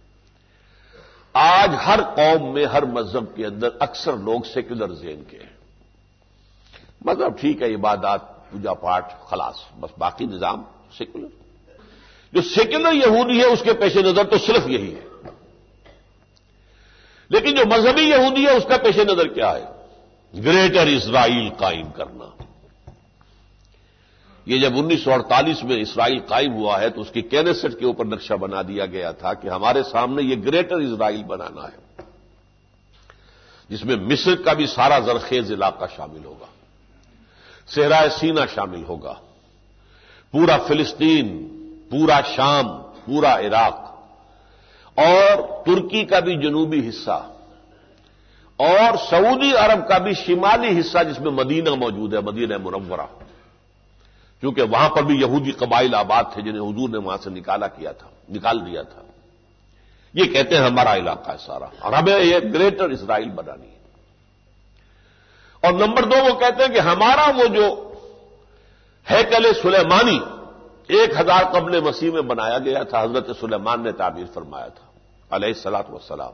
آج ہر قوم میں، ہر مذہب کے اندر اکثر لوگ سیکولر ذہن کے ہیں. مطلب ٹھیک ہے عبادات، پوجا پاٹ، خلاص، بس باقی نظام سیکولر. جو سیکولر یہودی ہے اس کے پیش نظر تو صرف یہی ہے. لیکن جو مذہبی یہودی ہے اس کا پیش نظر کیا ہے؟ گریٹر اسرائیل قائم کرنا. یہ جب انیس سو اڑتالیس میں اسرائیل قائم ہوا ہے تو اس کی کینیسٹ کے اوپر نقشہ بنا دیا گیا تھا کہ ہمارے سامنے یہ گریٹر اسرائیل بنانا ہے، جس میں مصر کا بھی سارا زرخیز علاقہ شامل ہوگا، صحرائے سینا شامل ہوگا، پورا فلسطین، پورا شام، پورا عراق، اور ترکی کا بھی جنوبی حصہ، اور سعودی عرب کا بھی شمالی حصہ جس میں مدینہ موجود ہے، مدینہ منورہ، کیونکہ وہاں پر بھی یہودی قبائل آباد تھے جنہیں حضور نے وہاں سے نکالا کیا تھا نکال دیا تھا۔ یہ کہتے ہیں ہمارا علاقہ ہے سارا، اور ہمیں یہ گریٹر اسرائیل بنانی ہے۔ اور نمبر دو وہ کہتے ہیں کہ ہمارا وہ جو ہیکل سلیمانی ایک ہزار قبل مسیح میں بنایا گیا تھا، حضرت سلیمان نے تعبیر فرمایا تھا علیہ الصلاۃ والسلام،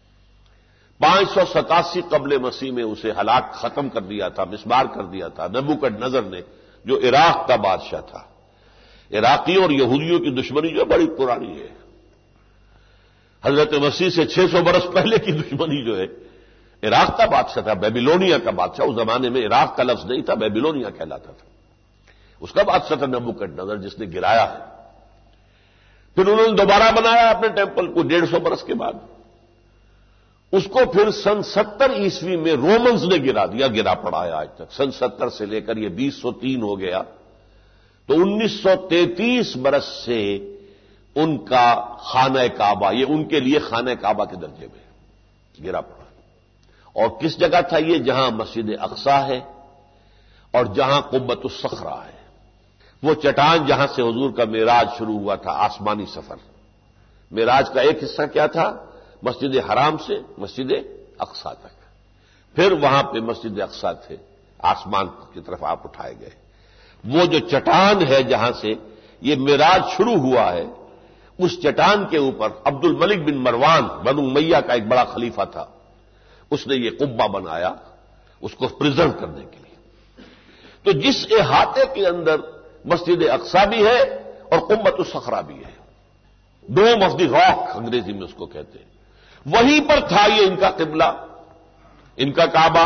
پانچ سو ستاسی قبل مسیح میں اسے ہلاک ختم کر دیا تھا، مسمار کر دیا تھا نبوکڈنضر نے، جو عراق کا بادشاہ تھا۔ عراقیوں اور یہودیوں کی دشمنی جو بڑی پرانی ہے، حضرت مسیح سے چھ سو برس پہلے کی دشمنی جو ہے، عراق کا بادشاہ تھا، بیبیلونیا کا بادشاہ، اس زمانے میں عراق کا لفظ نہیں تھا، بیبیلونیا کہلاتا تھا، اس کا بادشاہ تھا نبوکڈنضر جس نے گرایا ہے۔ پھر انہوں نے دوبارہ بنایا اپنے ٹیمپل کو ڈیڑھ سو برس کے بعد، اس کو پھر سن ستر عیسوی میں رومنز نے گرا دیا، گرا پڑا ہے آج تک، سن ستر سے لے کر یہ بیس سو تین ہو گیا، تو انیس سو تینتیس برس سے ان کا خانہ کعبہ، یہ ان کے لیے خانہ کعبہ کے درجے میں گرا پڑا۔ اور کس جگہ تھا یہ؟ جہاں مسجد اقصی ہے اور جہاں قبۃ الصخرہ ہے، وہ چٹان جہاں سے حضور کا معراج شروع ہوا تھا، آسمانی سفر۔ معراج کا ایک حصہ کیا تھا؟ مسجد حرام سے مسجد اقصی تک، پھر وہاں پہ مسجد اقصی تھے، آسمان کی طرف آپ اٹھائے گئے۔ وہ جو چٹان ہے جہاں سے یہ معراج شروع ہوا ہے، اس چٹان کے اوپر عبد الملک بن مروان بنو امیہ کا ایک بڑا خلیفہ تھا، اس نے یہ قبہ بنایا اس کو پرزرو کرنے کے لیے۔ تو جس احاطے کے اندر مسجد اقصی بھی ہے اور قبۃ الصخرہ بھی ہے، ڈوم آف دی راک انگریزی میں اس کو کہتے ہیں، وہیں پر تھا یہ ان کا قبلہ، ان کا کعبہ۔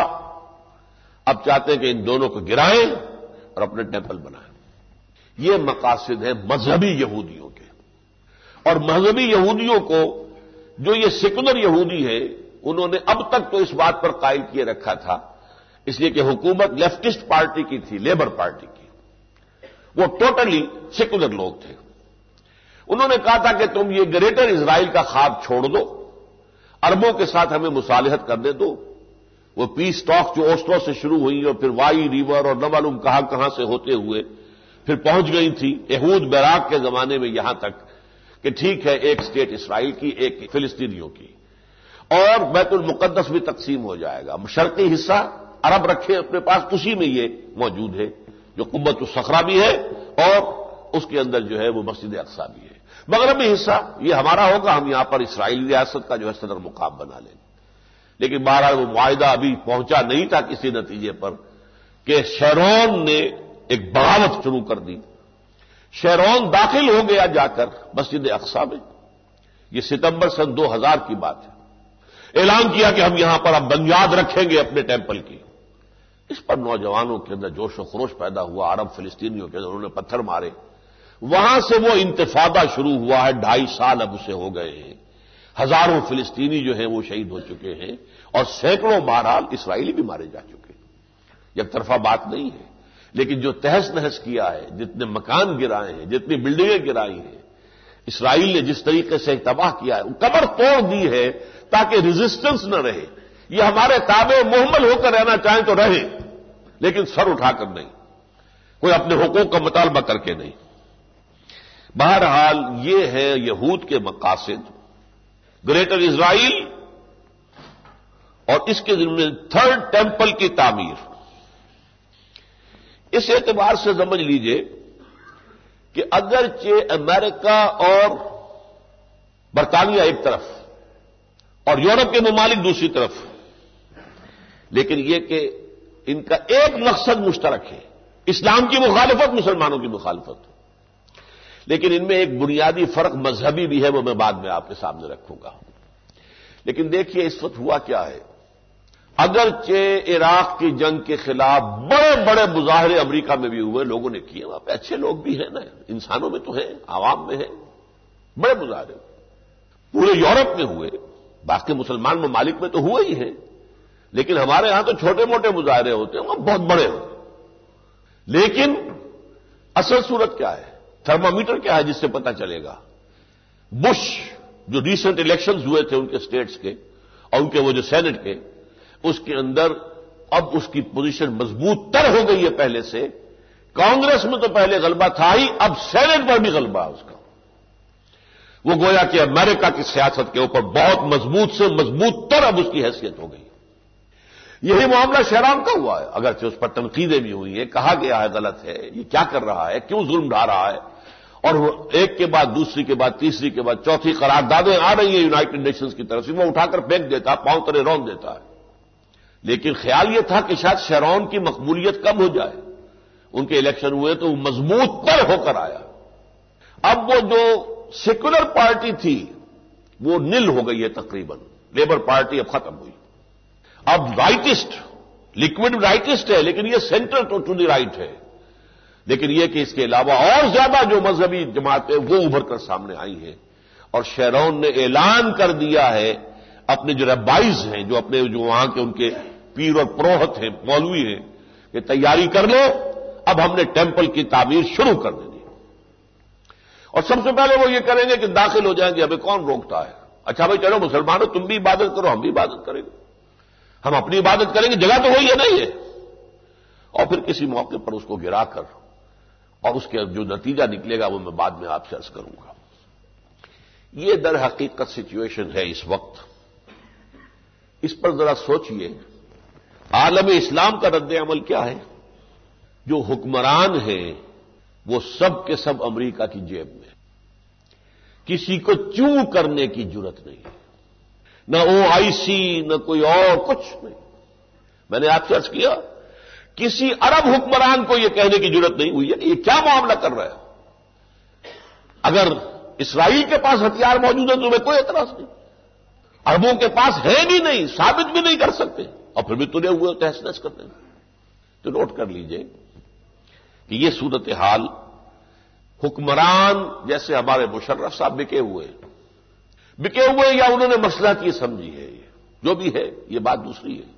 اب چاہتے ہیں کہ ان دونوں کو گرائیں اور اپنے ٹیمپل بنائیں۔ یہ مقاصد ہیں مذہبی یہودیوں کے، اور مذہبی یہودیوں کو جو یہ سیکولر یہودی ہے انہوں نے اب تک تو اس بات پر قائل کیے رکھا تھا، اس لیے کہ حکومت لیفٹسٹ پارٹی کی تھی، لیبر پارٹی کی، وہ ٹوٹلی سیکولر لوگ تھے۔ انہوں نے کہا تھا کہ تم یہ گریٹر اسرائیل کا خواب چھوڑ دو، عربوں کے ساتھ ہمیں مصالحت کرنے دو۔ وہ پیس ٹاک جو اوسلو سے شروع ہوئی اور پھر وائی ریور اور نہ معلوم کہاں کہاں سے ہوتے ہوئے پھر پہنچ گئی تھی یہود بیراق کے زمانے میں یہاں تک کہ ٹھیک ہے ایک اسٹیٹ اسرائیل کی، ایک فلسطینیوں کی، اور بیت المقدس بھی تقسیم ہو جائے گا۔ شرقی حصہ عرب رکھے اپنے پاس، اسی میں یہ موجود ہے جو قبۃ الصخرہ بھی ہے اور اس کے اندر جو ہے وہ مسجد اقصی بھی ہے۔ مغربی حصہ یہ ہمارا ہوگا، ہم یہاں پر اسرائیلی ریاست کا جو ہے صدر مقام بنا لیں گے۔ لیکن بہرحال وہ معاہدہ ابھی پہنچا نہیں تھا کسی نتیجے پر کہ شیرون نے ایک بغاوت شروع کر دی۔ شیرون داخل ہو گیا جا کر مسجد اقصی میں، یہ ستمبر سن دو ہزار کی بات ہے، اعلان کیا کہ ہم یہاں پر اب بنیاد رکھیں گے اپنے ٹیمپل کی۔ اس پر نوجوانوں کے اندر جوش و خروش پیدا ہوا، عرب فلسطینیوں کے اندر انہوں نے پتھر مارے، وہاں سے وہ انتفاضہ شروع ہوا ہے۔ ڈھائی سال اب اسے ہو گئے ہیں، ہزاروں فلسطینی جو ہیں وہ شہید ہو چکے ہیں اور سینکڑوں بہرحال اسرائیلی بھی مارے جا چکے ہیں۔ یک طرفہ بات نہیں ہے، لیکن جو تہس نہس کیا ہے، جتنے مکان گرائے ہیں، جتنی بلڈنگیں گرائی ہیں، اسرائیل نے جس طریقے سے تباہ کیا ہے، کمر توڑ دی ہے تاکہ ریزسٹنس نہ رہے۔ یہ ہمارے تابع محمل ہو کر رہنا چاہیں تو رہیں، لیکن سر اٹھا کر نہیں، کوئی اپنے حقوق کا مطالبہ کر کے نہیں۔ بہرحال یہ ہے یہود کے مقاصد، گریٹر اسرائیل اور اس کے ذمہ تھرڈ ٹیمپل کی تعمیر۔ اس اعتبار سے سمجھ لیجئے کہ اگرچہ امریکہ اور برطانیہ ایک طرف اور یورپ کے ممالک دوسری طرف، لیکن یہ کہ ان کا ایک مقصد مشترک ہے، اسلام کی مخالفت، مسلمانوں کی مخالفت، لیکن ان میں ایک بنیادی فرق مذہبی بھی ہے، وہ میں بعد میں آپ کے سامنے رکھوں گا۔ لیکن دیکھیے اس وقت ہوا کیا ہے، اگرچہ عراق کی جنگ کے خلاف بڑے بڑے مظاہرے امریکہ میں بھی ہوئے، لوگوں نے کیے، وہاں پہ اچھے لوگ بھی ہیں نا، انسانوں میں تو ہیں، عوام میں ہیں، بڑے مظاہرے پورے یورپ میں ہوئے، باقی مسلمان ممالک میں تو ہوئے ہی ہیں، لیکن ہمارے ہاں تو چھوٹے موٹے مظاہرے ہوتے ہیں، وہ بہت بڑے ہوتے ہیں۔ لیکن اصل صورت کیا ہے، تھرمامیٹر کیا ہے جس سے پتہ چلے گا؟ بش جو ریسنٹ الیکشنز ہوئے تھے ان کے اسٹیٹس کے اور ان کے وہ جو سینٹ کے، اس کے اندر اب اس کی پوزیشن مضبوط تر ہو گئی ہے پہلے سے۔ کانگریس میں تو پہلے غلبہ تھا ہی، اب سینٹ پر بھی غلبہ ہے اس کا۔ وہ گویا کہ امریکہ کی سیاست کے اوپر بہت مضبوط سے مضبوط تر اب اس کی حیثیت ہو گئی۔ یہی معاملہ شہرام کا ہوا ہے، اگرچہ اس پر تنقیدیں بھی ہوئی ہیں، کہا گیا ہے غلط ہے، یہ کیا کر رہا ہے، کیوں ظلم ڈھا رہا ہے، اور وہ ایک کے بعد دوسری کے بعد تیسری کے بعد چوتھی قراردادیں آ رہی ہیں یونائٹڈ نیشنز کی طرف سے، وہ اٹھا کر پھینک دیتا ہے، پاؤں تلے رون دیتا ہے۔ لیکن خیال یہ تھا کہ شاید شیرون کی مقبولیت کم ہو جائے، ان کے الیکشن ہوئے تو وہ مضبوط تر ہو کر آیا۔ اب وہ جو سیکولر پارٹی تھی وہ نل ہو گئی ہے تقریباً، لیبر پارٹی اب ختم ہوئی۔ اب رائٹسٹ، لکوڈ رائٹسٹ ہے، لیکن یہ centre to to the right ہے، لیکن یہ کہ اس کے علاوہ اور زیادہ جو مذہبی جماعتیں وہ ابھر کر سامنے آئی ہیں، اور شیرون نے اعلان کر دیا ہے اپنے جو ربائز ہیں، جو اپنے جو وہاں کے ان کے پیر اور پروہت ہیں، مولوی ہیں، کہ تیاری کر لو، اب ہم نے ٹیمپل کی تعمیر شروع کر دینی، اور سب سے پہلے وہ یہ کریں گے کہ داخل ہو جائیں گے، ہمیں کون روکتا ہے؟ اچھا بھائی چلو مسلمانوں تم بھی عبادت کرو، ہم بھی عبادت کریں گے، ہم اپنی عبادت کریں گے، جگہ تو وہی ہے نہیں ہے، اور پھر کسی موقع پر اس کو گرا کر اور اس کے جو نتیجہ نکلے گا وہ میں بعد میں آپ سے عرض کروں گا۔ یہ در حقیقت سچویشن ہے اس وقت، اس پر ذرا سوچئے، عالم اسلام کا رد عمل کیا ہے؟ جو حکمران ہیں وہ سب کے سب امریکہ کی جیب میں، کسی کو چوں کرنے کی جرت نہیں، نہ او آئی سی نہ کوئی اور کچھ نہیں۔ میں نے آپ سے عرض کیا کسی عرب حکمران کو یہ کہنے کی جرت نہیں ہوئی ہے کہ یہ کیا معاملہ کر رہا ہے۔ اگر اسرائیل کے پاس ہتھیار موجود ہیں تو تمہیں کوئی اعتراض نہیں، عربوں کے پاس ہے بھی نہیں، ثابت بھی نہیں کر سکتے، اور پھر بھی تلے ہوئے تہس نہس کرتے ہیں۔ تو نوٹ کر لیجئے کہ یہ صورتحال حکمران جیسے ہمارے مشرف صاحب بکے ہوئے بکے ہوئے یا انہوں نے مصلحت یہ سمجھی ہے، جو بھی ہے یہ بات دوسری ہے،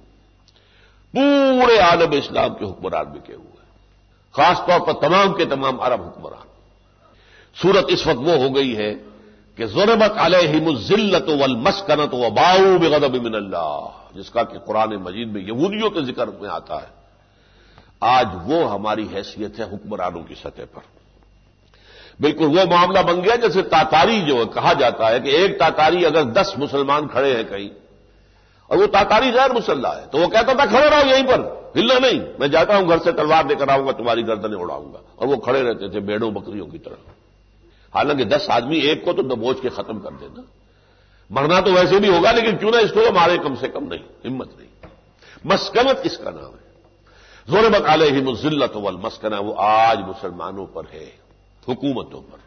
پورے عالم اسلام کے حکمران بکے ہوئے، خاص طور پر تمام کے تمام عرب حکمران۔ صورت اس وقت وہ ہو گئی ہے کہ ضربت علیہم الذلۃ والمسکنۃ وباؤوا بغضب من اللہ، جس کا کہ قرآن مجید میں یہودیوں کے ذکر میں آتا ہے۔ آج وہ ہماری حیثیت ہے حکمرانوں کی سطح پر، بالکل وہ معاملہ بن گیا جیسے تاتاری جو کہا جاتا ہے کہ ایک تاتاری اگر دس مسلمان کھڑے ہیں کہیں اور وہ تاتاری غیر مسلح ہے تو وہ کہتا تھا کھڑے رہو یہیں پر، ہلنا نہیں، میں جاتا ہوں گھر سے تلوار لے کر آؤں گا، تمہاری گردنیں اڑاؤں گا، اور وہ کھڑے رہتے تھے بھیڑوں بکریوں کی طرح۔ حالانکہ دس آدمی ایک کو تو دبوچ کے ختم کر دینا، مرنا تو ویسے بھی ہوگا لیکن کیوں نہ اس کو مارے، کم سے کم نہیں، ہمت نہیں۔ مسکنت اس کا نام ہے، ضربت علیہم الذلۃ والمسکنہ، وہ آج مسلمانوں پر ہے، حکومتوں پر۔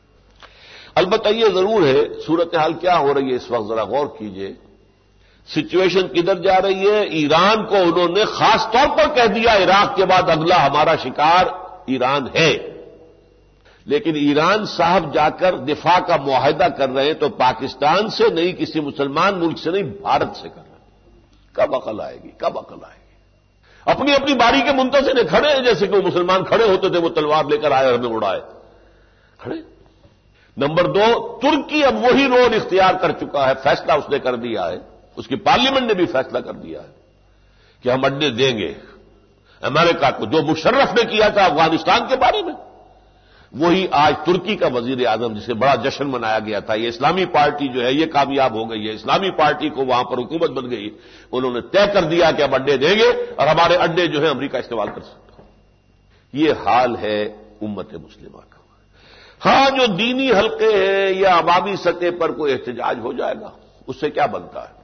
البتہ یہ ضرور ہے صورتحال کیا ہو رہی ہے اس وقت، ذرا غور کیجئے، سچویشن کدھر جا رہی ہے۔ ایران کو انہوں نے خاص طور پر کہہ دیا عراق کے بعد اگلا ہمارا شکار ایران ہے، لیکن ایران صاحب جا کر دفاع کا معاہدہ کر رہے ہیں تو پاکستان سے نہیں، کسی مسلمان ملک سے نہیں، بھارت سے کر رہے ہیں۔ کب عقل آئے گی، کب عقل آئے گی؟ اپنی اپنی باری کے منتظر کھڑے ہیں، جیسے کہ وہ مسلمان کھڑے ہوتے تھے، وہ تلوار لے کر آئے اور ہمیں اڑائے کھڑے۔ نمبر دو، ترکی اب وہی رول اختیار کر چکا ہے، فیصلہ اس نے کر دیا ہے، اس کی پارلیمنٹ نے بھی فیصلہ کر دیا ہے کہ ہم اڈے دیں گے امریکہ کو، جو مشرف نے کیا تھا افغانستان کے بارے میں، وہی آج ترکی کا وزیر اعظم، جسے بڑا جشن منایا گیا تھا، یہ اسلامی پارٹی جو ہے یہ کامیاب ہو گئی ہے، اسلامی پارٹی کو وہاں پر حکومت بن گئی، انہوں نے طے کر دیا کہ ہم اڈے دیں گے اور ہمارے اڈے جو ہے امریکہ استعمال کر سکتا۔ یہ حال ہے امت مسلمہ کا۔ ہاں جو دینی حلقے ہیں یا عوامی سطح پر کوئی احتجاج ہو جائے گا، اس سے کیا بنتا ہے؟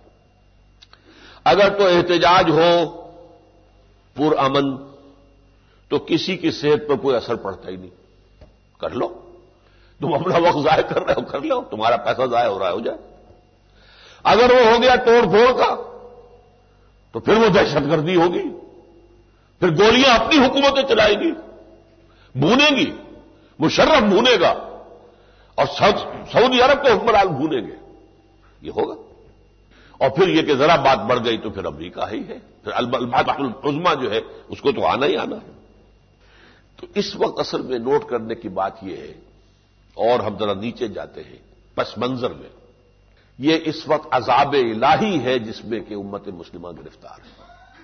اگر تو احتجاج ہو پرامن تو کسی کی صحت پر کوئی اثر پڑتا ہی نہیں، کر لو، تم اپنا وقت ضائع کر رہے ہو کر لو، تمہارا پیسہ ضائع ہو رہا ہے ہو جائے۔ اگر وہ ہو گیا توڑ پھوڑ کا تو پھر وہ دہشت گردی ہوگی، پھر گولیاں اپنی حکومتیں چلائے گی، بھونیں گی، مشرف بھونے گا اور سعودی عرب کے حکمران بھونیں گے، یہ ہوگا۔ اور پھر یہ کہ ذرا بات بڑھ گئی تو پھر امریکہ ہی ہے، پھر البحث العظمی جو ہے اس کو تو آنا ہی آنا ہے۔ تو اس وقت اصل میں نوٹ کرنے کی بات یہ ہے، اور ہم ذرا نیچے جاتے ہیں پس منظر میں، یہ اس وقت عذاب الہی ہے جس میں کہ امت مسلمہ گرفتار ہے،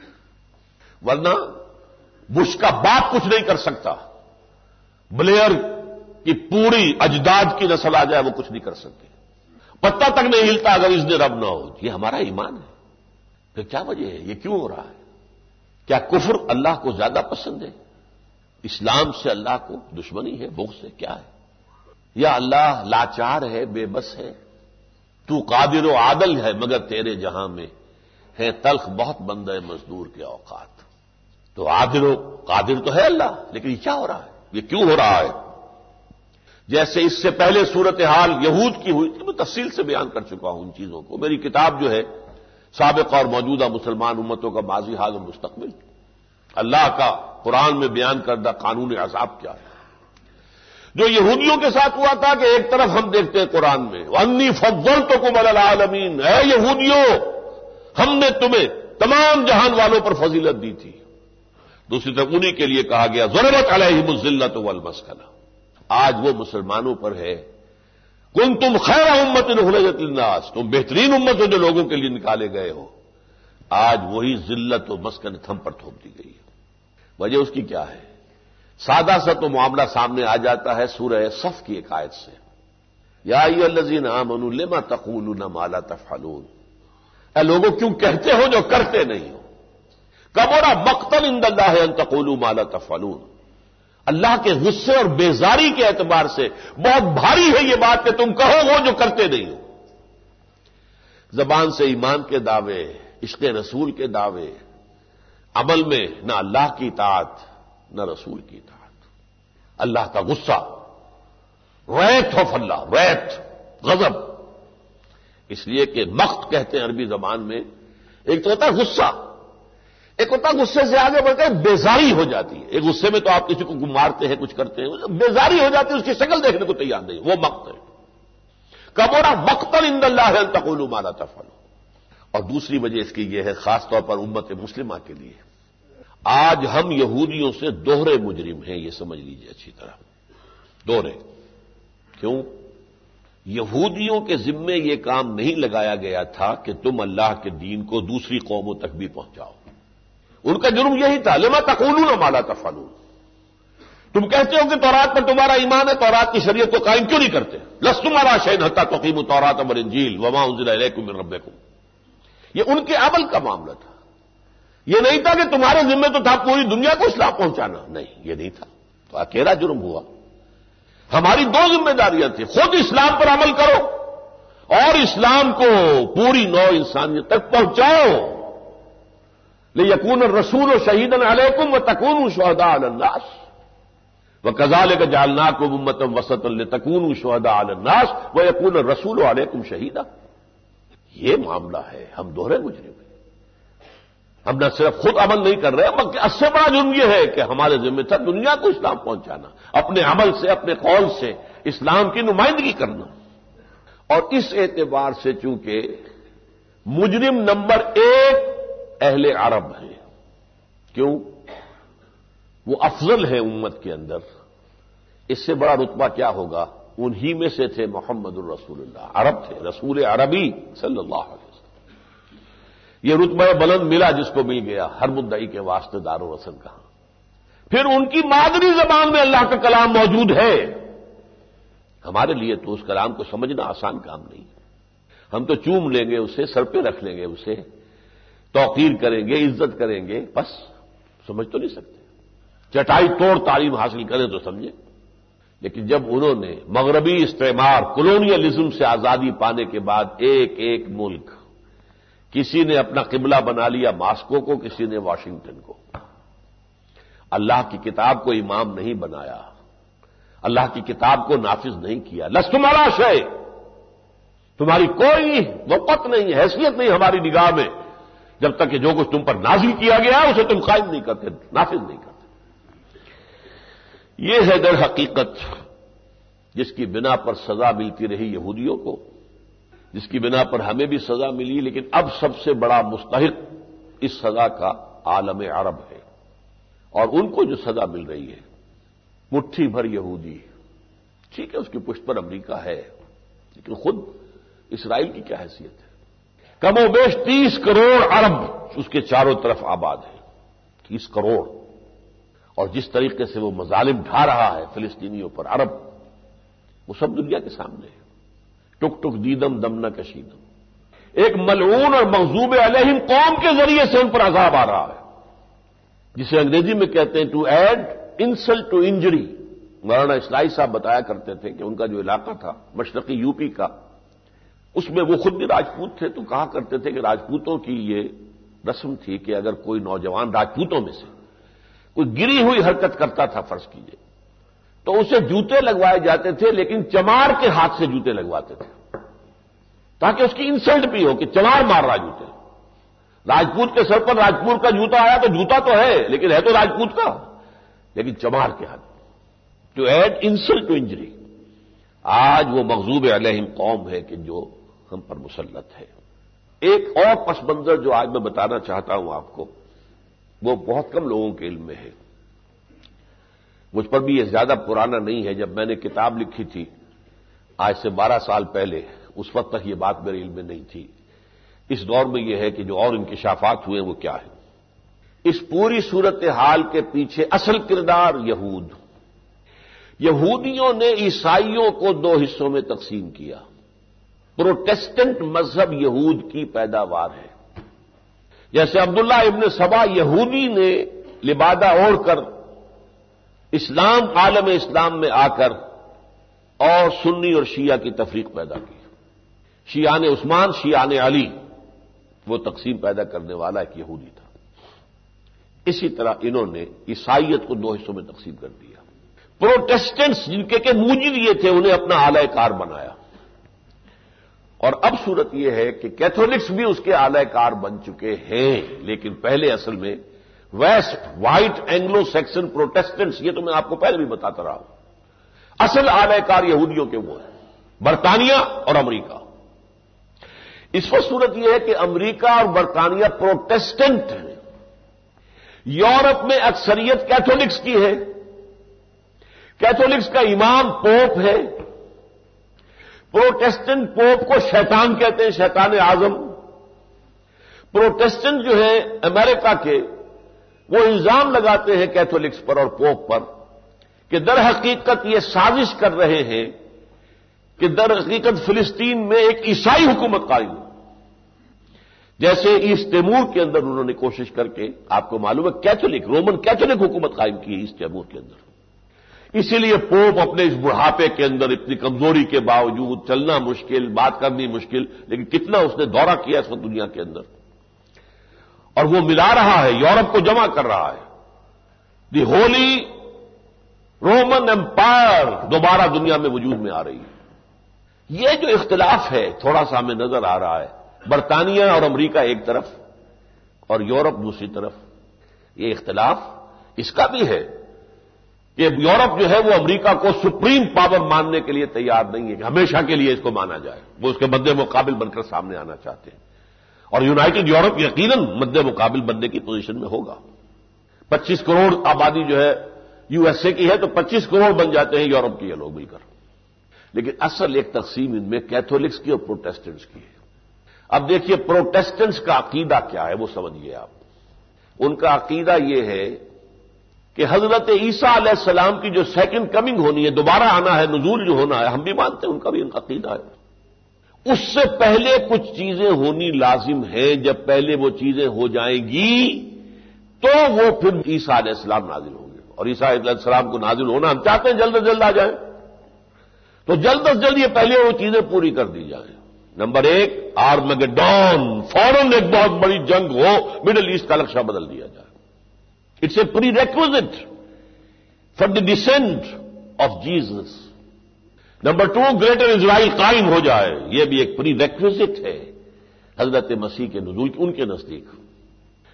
ورنہ بش کا باپ کچھ نہیں کر سکتا، بلیئر کی پوری اجداد کی نسل آ جائے وہ کچھ نہیں کر سکتے، پتہ تک نہیں ہلتا اگر اس نے رب نہ ہو۔ یہ ہمارا ایمان ہے، پھر کیا وجہ ہے؟ یہ کیوں ہو رہا ہے؟ کیا کفر اللہ کو زیادہ پسند ہے؟ اسلام سے اللہ کو دشمنی ہے، بغض ہے، کیا ہے؟ یا اللہ لاچار ہے، بے بس ہے؟ تو قادر و عادل ہے مگر تیرے جہاں میں ہے تلخ بہت بندہ مزدور کے اوقات۔ تو عادل و قادر تو ہے اللہ، لیکن یہ کیا ہو رہا ہے؟ یہ کیوں ہو رہا ہے؟ جیسے اس سے پہلے صورتحال یہود کی ہوئی تھی، میں تفصیل سے بیان کر چکا ہوں ان چیزوں کو، میری کتاب جو ہے سابق اور موجودہ مسلمان امتوں کا ماضی حال و مستقبل، اللہ کا قرآن میں بیان کردہ قانون عذاب کیا ہے۔ جو یہودیوں کے ساتھ ہوا تھا کہ ایک طرف ہم دیکھتے ہیں قرآن میں وَأَنِّي فَضَّلْتُكُمْ عَلَى الْعَالَمِينَ، اے یہودیوں ہم نے تمہیں تمام جہان والوں پر فضیلت دی تھی، دوسری طرف انہی کے لیے کہا گیا ضربت علیہم الذلۃ والمسکنہ۔ آج وہ مسلمانوں پر ہے کنتم خیر امت اخرجت للناس، تم بہترین امت ہو جو لوگوں کے لیے نکالے گئے ہو، آج وہی ذلت و مسکنت ہم پر تھوپ دی گئی ہے۔ وجہ اس کی کیا ہے؟ سادہ سا تو معاملہ سامنے آ جاتا ہے سورہ صف کی ایک آیت سے، یا ایھا الذین آمنوا لما تقولون ما لا تفعلون، اے لوگوں کیوں کہتے ہو جو کرتے نہیں ہو؟ کبر مقتا عند اللہ ان تقولوا ما لا تفعلون، اللہ کے غصے اور بیزاری کے اعتبار سے بہت بھاری ہے یہ بات کہ تم کہو وہ جو کرتے نہیں ہو۔ زبان سے ایمان کے دعوے، عشق رسول کے دعوے، عمل میں نہ اللہ کی اطاعت نہ رسول کی اطاعت، اللہ کا غصہ، ریت ہو اللہ، ریت غضب، اس لیے کہ مقت کہتے ہیں عربی زبان میں، ایک تو ہوتا ہے غصہ، ایک ہوتا غصے سے آگے بڑھ کر بیزاری ہو جاتی ہے۔ ایک غصے میں تو آپ کسی کو مارتے ہیں، کچھ کرتے ہیں، بیزاری ہو جاتی ہے، اس کی شکل دیکھنے کو تیار نہیں، وہ مقت ہے۔ کبرا مقتا عند اللہ ان تقولوا ما لا تفعلون۔ اور دوسری وجہ اس کی یہ ہے خاص طور پر امت مسلمہ کے لیے، آج ہم یہودیوں سے دوہرے مجرم ہیں، یہ سمجھ لیجیے اچھی طرح، دوہرے۔ کیوں؟ یہودیوں کے ذمے یہ کام نہیں لگایا گیا تھا کہ تم اللہ کے دین کو دوسری قوموں تک بھی پہنچاؤ، ان کا جرم یہی تھا لما تقولون ما لا تفعلون، تم کہتے ہو کہ تورات پر تمہارا ایمان ہے، تورات کی شریعت کو قائم کیوں نہیں کرتے؟ لستم علی شیء حتی تقیموا التوراۃ والانجیل وما انزل الیکم من ربکم، یہ ان کے عمل کا معاملہ تھا، یہ نہیں تھا کہ تمہارے ذمے تو تھا پوری دنیا کو اسلام پہنچانا، نہیں یہ نہیں تھا، تو اکیلا جرم ہوا۔ ہماری دو ذمہ داریاں تھیں، خود اسلام پر عمل کرو اور اسلام کو پوری نوع انسانیت تک پہنچاؤ، لِيَكُونَ الرَّسُولُ شَهِيدًا عَلَيْكُمْ وَتَكُونُوا شُهَدَاءَ عَلَى النَّاسِ وَكَذَلِكَ جَعَلْنَاكُمْ أُمَّةً وَسَطًا لِتَكُونُوا شُهَدَاءَ عَلَى النَّاسِ وَيَكُونَ الرَّسُولُ عَلَيْكُمْ شَهِيدًا۔ یہ معاملہ ہے، ہم دوہرے مجرم ہیں، ہم نہ صرف خود عمل نہیں کر رہے بلکہ اس سے بڑا جرم یہ ہے کہ ہمارے ذمہ تھا دنیا کو اسلام پہنچانا، اپنے عمل سے، اپنے قول سے اسلام کی نمائندگی کرنا۔ اور اس اعتبار سے چونکہ مجرم نمبر ایک اہل عرب ہیں، کیوں؟ وہ افضل ہے امت کے اندر، اس سے بڑا رتبہ کیا ہوگا؟ انہی میں سے تھے محمد الرسول اللہ، عرب تھے، رسول عربی صلی اللہ علیہ وسلم۔ یہ رتبہ بلند ملا جس کو مل گیا، ہر مدعی کے واسطے دار و وطن کہاں۔ پھر ان کی مادری زبان میں اللہ کا کلام موجود ہے، ہمارے لیے تو اس کلام کو سمجھنا آسان کام نہیں، ہم تو چوم لیں گے اسے، سر پہ رکھ لیں گے اسے، توقیر کریں گے، عزت کریں گے، بس سمجھ تو نہیں سکتے، چٹائی توڑ تعلیم حاصل کریں تو سمجھیں۔ لیکن جب انہوں نے مغربی استعمار کولونیلزم سے آزادی پانے کے بعد ایک ایک ملک، کسی نے اپنا قبلہ بنا لیا ماسکو کو، کسی نے واشنگٹن کو، اللہ کی کتاب کو امام نہیں بنایا، اللہ کی کتاب کو نافذ نہیں کیا، لستم علی شیء، تمہاری کوئی وقت نہیں، حیثیت نہیں ہماری نگاہ میں جب تک کہ جو کچھ تم پر نازل کیا گیا اسے تم قائم نہیں کرتے، نافذ نہیں کرتے۔ یہ ہے در حقیقت جس کی بنا پر سزا ملتی رہی یہودیوں کو، جس کی بنا پر ہمیں بھی سزا ملی، لیکن اب سب سے بڑا مستحق اس سزا کا عالم عرب ہے، اور ان کو جو سزا مل رہی ہے مٹھی بھر یہودی، ٹھیک ہے اس کی پشت پر امریکہ ہے، لیکن خود اسرائیل کی کیا حیثیت ہے؟ کم و بیش تیس کروڑ عرب اس کے چاروں طرف آباد ہے، تیس کروڑ، اور جس طریقے سے وہ مظالم ڈھا رہا ہے فلسطینیوں پر عرب، وہ سب دنیا کے سامنے ہے۔ ٹک ٹک دیدم دم نہ کشیدم، ایک ملعون اور مغضوب علیہم قوم کے ذریعے سے ان پر عذاب آ رہا ہے، جسے انگریزی میں کہتے ہیں to add insult to injury. Maulana Islahi صاحب بتایا کرتے تھے کہ ان کا جو علاقہ تھا مشرقی یو پی کا، اس میں وہ خود بھی راجپوت تھے، تو کہا کرتے تھے کہ راجپوتوں کی یہ رسم تھی کہ اگر کوئی نوجوان راجپوتوں میں سے کوئی گری ہوئی حرکت کرتا تھا فرض کیجیے، تو اسے جوتے لگوائے جاتے تھے، لیکن چمار کے ہاتھ سے جوتے لگواتے تھے تاکہ اس کی انسلٹ بھی ہو کہ چمار مار رہا جوتے۔ راجپوت کے سر پر راجپوت کا جوتا آیا تو جوتا تو ہے لیکن ہے تو راجپوت کا، لیکن چمار کے ہاتھ، to add insult to injury. آج وہ مغضوب علیہم قوم ہے کہ جو ہم پر مسلط ہے۔ ایک اور پس منظر جو آج میں بتانا چاہتا ہوں آپ کو، وہ بہت کم لوگوں کے علم میں ہے، مجھ پر بھی یہ زیادہ پرانا نہیں ہے، جب میں نے کتاب لکھی تھی آج سے بارہ سال پہلے، اس وقت تک یہ بات میرے علم میں نہیں تھی۔ اس دور میں یہ ہے کہ جو اور انکشافات ہوئے وہ کیا ہے۔ اس پوری صورتحال کے پیچھے اصل کردار یہود، یہودیوں نے عیسائیوں کو دو حصوں میں تقسیم کیا۔ پروٹیسٹنٹ مذہب یہود کی پیداوار ہے، جیسے عبداللہ ابن سبا یہودی نے لبادہ اوڑھ کر اسلام عالم اسلام میں آ کر اور سنی اور شیعہ کی تفریق پیدا کی، شیعان عثمان شیعان علی، وہ تقسیم پیدا کرنے والا ایک یہودی تھا۔ اسی طرح انہوں نے عیسائیت کو دو حصوں میں تقسیم کر دیا۔ پروٹیسٹنٹس جن کے کہ موجد یہ تھے انہیں اپنا اعلی کار بنایا، اور اب صورت یہ ہے کہ کیتھولکس بھی اس کے اعلی کار بن چکے ہیں، لیکن پہلے اصل میں west white Anglo Saxon Protestants, یہ تو میں آپ کو پہلے بھی بتاتا رہا ہوں، اصل اعلی کار یہودیوں کے وہ ہیں، برطانیہ اور امریکہ۔ اس وقت صورت یہ ہے کہ امریکہ اور برطانیہ پروٹیسٹنٹ ہیں، یورپ میں اکثریت کیتھولکس کی ہے، کیتھولکس کا امام پوپ ہے، پروٹیسٹنٹ پوپ کو شیطان کہتے ہیں، شیطان اعظم۔ پروٹیسٹنٹ جو ہے امریکہ کے، وہ الزام لگاتے ہیں کیتھولکس پر اور پوپ پر کہ در حقیقت یہ سازش کر رہے ہیں کہ در حقیقت فلسطین میں ایک عیسائی حکومت قائم ہو، جیسے ایسٹ تیمور کے اندر انہوں نے کوشش کر کے، آپ کو معلوم ہے کیتھولک رومن کیتھولک حکومت قائم کی ہے ایسٹ تیمور کے اندر۔ اسی لیے پوپ اپنے اس بڑھاپے کے اندر اتنی کمزوری کے باوجود، چلنا مشکل، بات کرنی مشکل، لیکن کتنا اس نے دورہ کیا اس وقت دنیا کے اندر، اور وہ ملا رہا ہے، یورپ کو جمع کر رہا ہے۔ دی ہولی رومن امپائر دوبارہ دنیا میں وجود میں آ رہی ہے۔ یہ جو اختلاف ہے تھوڑا سا ہمیں نظر آ رہا ہے، برطانیہ اور امریکہ ایک طرف اور یورپ دوسری طرف، یہ اختلاف اس کا بھی ہے کہ یورپ جو ہے وہ امریکہ کو سپریم پاور ماننے کے لیے تیار نہیں ہے کہ ہمیشہ کے لیے اس کو مانا جائے، وہ اس کے مد مقابل بن کر سامنے آنا چاہتے ہیں، اور یونائٹڈ یورپ یقیناً مد مقابل بننے کی پوزیشن میں ہوگا۔ پچیس کروڑ آبادی جو ہے یو ایس اے کی ہے تو پچیس کروڑ بن جاتے ہیں یورپ کے یہ لوگ مل کر، لیکن اصل ایک تقسیم ان میں کیتھولکس کی اور پروٹیسٹنٹس کی ہے۔ اب دیکھیے پروٹیسٹنٹس کا عقیدہ کیا ہے وہ سمجھیے آپ۔ ان کا عقیدہ یہ ہے کہ حضرت عیسیٰ علیہ السلام کی جو سیکنڈ کمنگ ہونی ہے، دوبارہ آنا ہے، نزول جو ہونا ہے، ہم بھی مانتے ہیں، ان کا بھی عقیدہ ہے، اس سے پہلے کچھ چیزیں ہونی لازم ہیں، جب پہلے وہ چیزیں ہو جائیں گی تو وہ پھر عیسیٰ علیہ السلام نازل ہوں گے، اور عیسیٰ علیہ السلام کو نازل ہونا ہم چاہتے ہیں جلد از جلد آ جائیں، تو جلد از جلد یہ پہلے وہ چیزیں پوری کر دی جائیں۔ نمبر ایک، آرمیگڈون، فوراً ایک بہت بڑی جنگ ہو، مڈل ایسٹ کا نقشہ بدل دیا جائے۔ It's a prerequisite for the descent of Jesus. Number two, greater Israel قائم ہو جائے، یہ بھی ایک پری ریکوزٹ ہے حضرت مسیح کے نزول کی ان کے نزدیک۔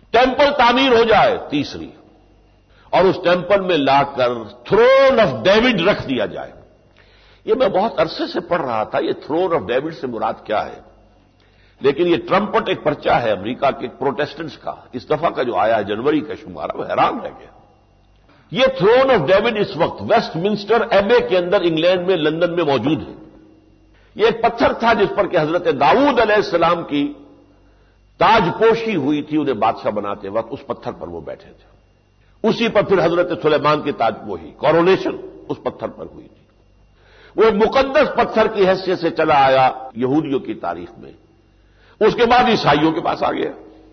ٹیمپل تعمیر ہو جائے تیسری، اور اس ٹیمپل میں لا کر تھرون آف ڈیوڈ رکھ دیا جائے۔ یہ میں بہت عرصے سے پڑھ رہا تھا، یہ تھرون آف ڈیوڈ سے مراد کیا ہے، لیکن یہ ٹرمپٹ ایک پرچہ ہے امریکہ کے پروٹیسٹنٹس کا، اس دفعہ کا جو آیا ہے جنوری کا شمارہ، وہ حیران رہ گیا۔ یہ تھرون آف ڈیوڈ اس وقت ویسٹ منسٹر ایبے کے اندر انگلینڈ میں لندن میں موجود ہے۔ یہ ایک پتھر تھا جس پر کہ حضرت داؤد علیہ السلام کی تاج پوشی ہوئی تھی، انہیں بادشاہ بناتے وقت اس پتھر پر وہ بیٹھے تھے۔ اسی پر پھر حضرت سلیمان کی تاج پوشی کورونیشن اس پتھر پر ہوئی تھی۔ وہ ایک مقدس پتھر کی حیثیت سے چلا آیا یہودیوں کی تاریخ میں، اس کے بعد عیسائیوں کے پاس آ گیا،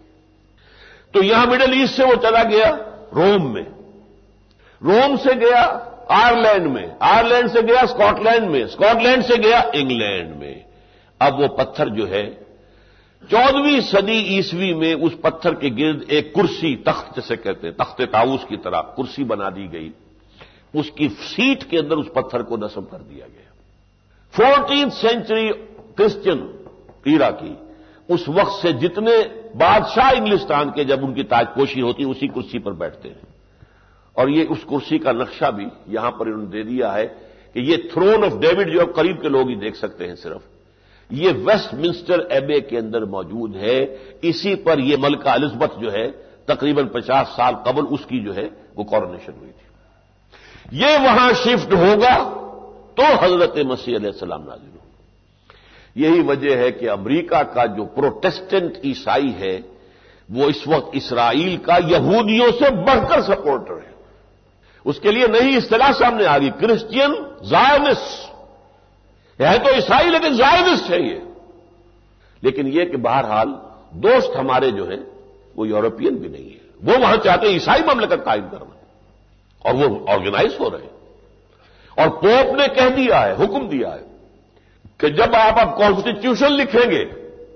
تو یہاں مڈل ایسٹ سے وہ چلا گیا روم میں، روم سے گیا آئرلینڈ میں، آئرلینڈ سے گیا اسکاٹ لینڈ میں، اسکاٹ لینڈ سے گیا انگلینڈ میں۔ اب وہ پتھر جو ہے چودہویں صدی عیسوی میں اس پتھر کے گرد ایک کرسی، تخت جسے کہتے ہیں، تخت طاؤس کی طرح کرسی بنا دی گئی، اس کی سیٹ کے اندر اس پتھر کو نصب کر دیا گیا۔ فورٹین سینچری کرسچن ایرا کی اس وقت سے جتنے بادشاہ انگلستان کے جب ان کی تاج پوشی ہوتی اسی کرسی پر بیٹھتے ہیں، اور یہ اس کرسی کا نقشہ بھی یہاں پر انہوں نے دے دیا ہے کہ یہ تھرون آف ڈیوڈ جو اب قریب کے لوگ ہی دیکھ سکتے ہیں صرف، یہ ویسٹ منسٹر ایبے کے اندر موجود ہے۔ اسی پر یہ ملکہ الزبتھ جو ہے تقریباً پچاس سال قبل اس کی جو ہے وہ کورونیشن ہوئی تھی۔ یہ وہاں شفٹ ہوگا تو حضرت مسیح علیہ السلام نازل ہوں۔ یہی وجہ ہے کہ امریکہ کا جو پروٹیسٹنٹ عیسائی ہے وہ اس وقت اسرائیل کا یہودیوں سے بڑھ کر سپورٹر ہے۔ اس کے لیے نئی اصطلاح سامنے آ گئی، کرسچین زائونسٹ، ہے تو عیسائی لیکن زائونسٹ ہے یہ۔ لیکن یہ کہ بہرحال دوست ہمارے جو ہیں وہ یورپین بھی نہیں ہے، وہ وہاں چاہتے ہیں عیسائی مملکت قائم کرنا، اور وہ آرگنائز ہو رہے ہیں۔ اور پوپ نے کہہ دیا ہے، حکم دیا ہے کہ جب آپ اب کانسٹیٹیوشن لکھیں گے،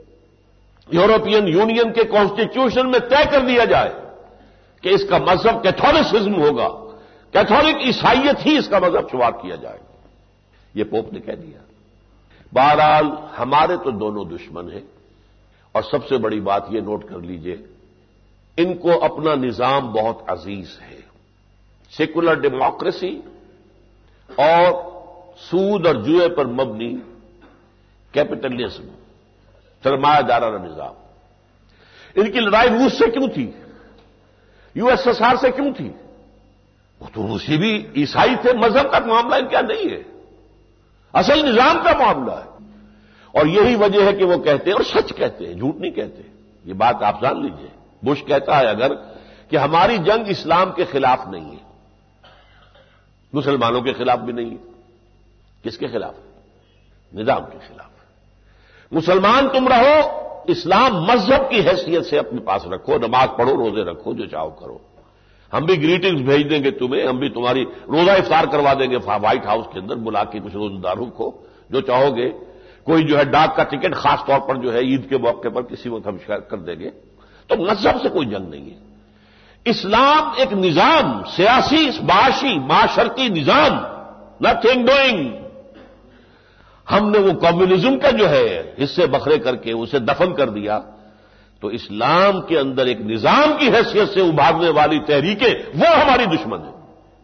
یورپین یونین کے کانسٹیٹیوشن میں طے کر دیا جائے کہ اس کا مذہب کیتھولسزم ہوگا، کیتھولک عیسائیت ہی اس کا مذہب شمار کیا جائے، یہ پوپ نے کہہ دیا۔ بہرحال ہمارے تو دونوں دشمن ہیں، اور سب سے بڑی بات یہ نوٹ کر لیجئے، ان کو اپنا نظام بہت عزیز ہے، سیکولر ڈیموکریسی اور سود اور جوئے پر مبنی کیپٹلزم، سرمایہ دارانہ نظام۔ ان کی لڑائی روس سے کیوں تھی، یو ایس ایس آر سے کیوں تھی؟ وہ تو روسی بھی عیسائی تھے، مذہب کا معاملہ ان کا نہیں ہے، اصل نظام کا معاملہ ہے۔ اور یہی وجہ ہے کہ وہ کہتے ہیں، اور سچ کہتے ہیں، جھوٹ نہیں کہتے، یہ بات آپ جان لیجئے۔ بش کہتا ہے اگر کہ ہماری جنگ اسلام کے خلاف نہیں ہے، مسلمانوں کے خلاف بھی نہیں ہے، کس کے خلاف؟ نظام کے خلاف۔ مسلمان تم رہو، اسلام مذہب کی حیثیت سے اپنے پاس رکھو، نماز پڑھو، روزے رکھو، جو چاہو کرو، ہم بھی گریٹنگز بھیج دیں گے تمہیں، ہم بھی تمہاری روزہ افطار کروا دیں گے وائٹ ہاؤس کے اندر بلا کے کچھ روزہ داروں کو، جو چاہو گے، کوئی جو ہے ڈاک کا ٹکٹ خاص طور پر جو ہے عید کے موقع پر کسی وقت ہم شیئر کر دیں گے۔ تو مذہب سے کوئی جنگ نہیں ہے، اسلام ایک نظام، سیاسی معاشی معاشرتی نظام، نتھنگ ڈوئنگ۔ ہم نے وہ کمیونزم کا جو ہے حصے بکھرے کر کے اسے دفن کر دیا، تو اسلام کے اندر ایک نظام کی حیثیت سے ابھارنے والی تحریکیں وہ ہماری دشمن ہیں۔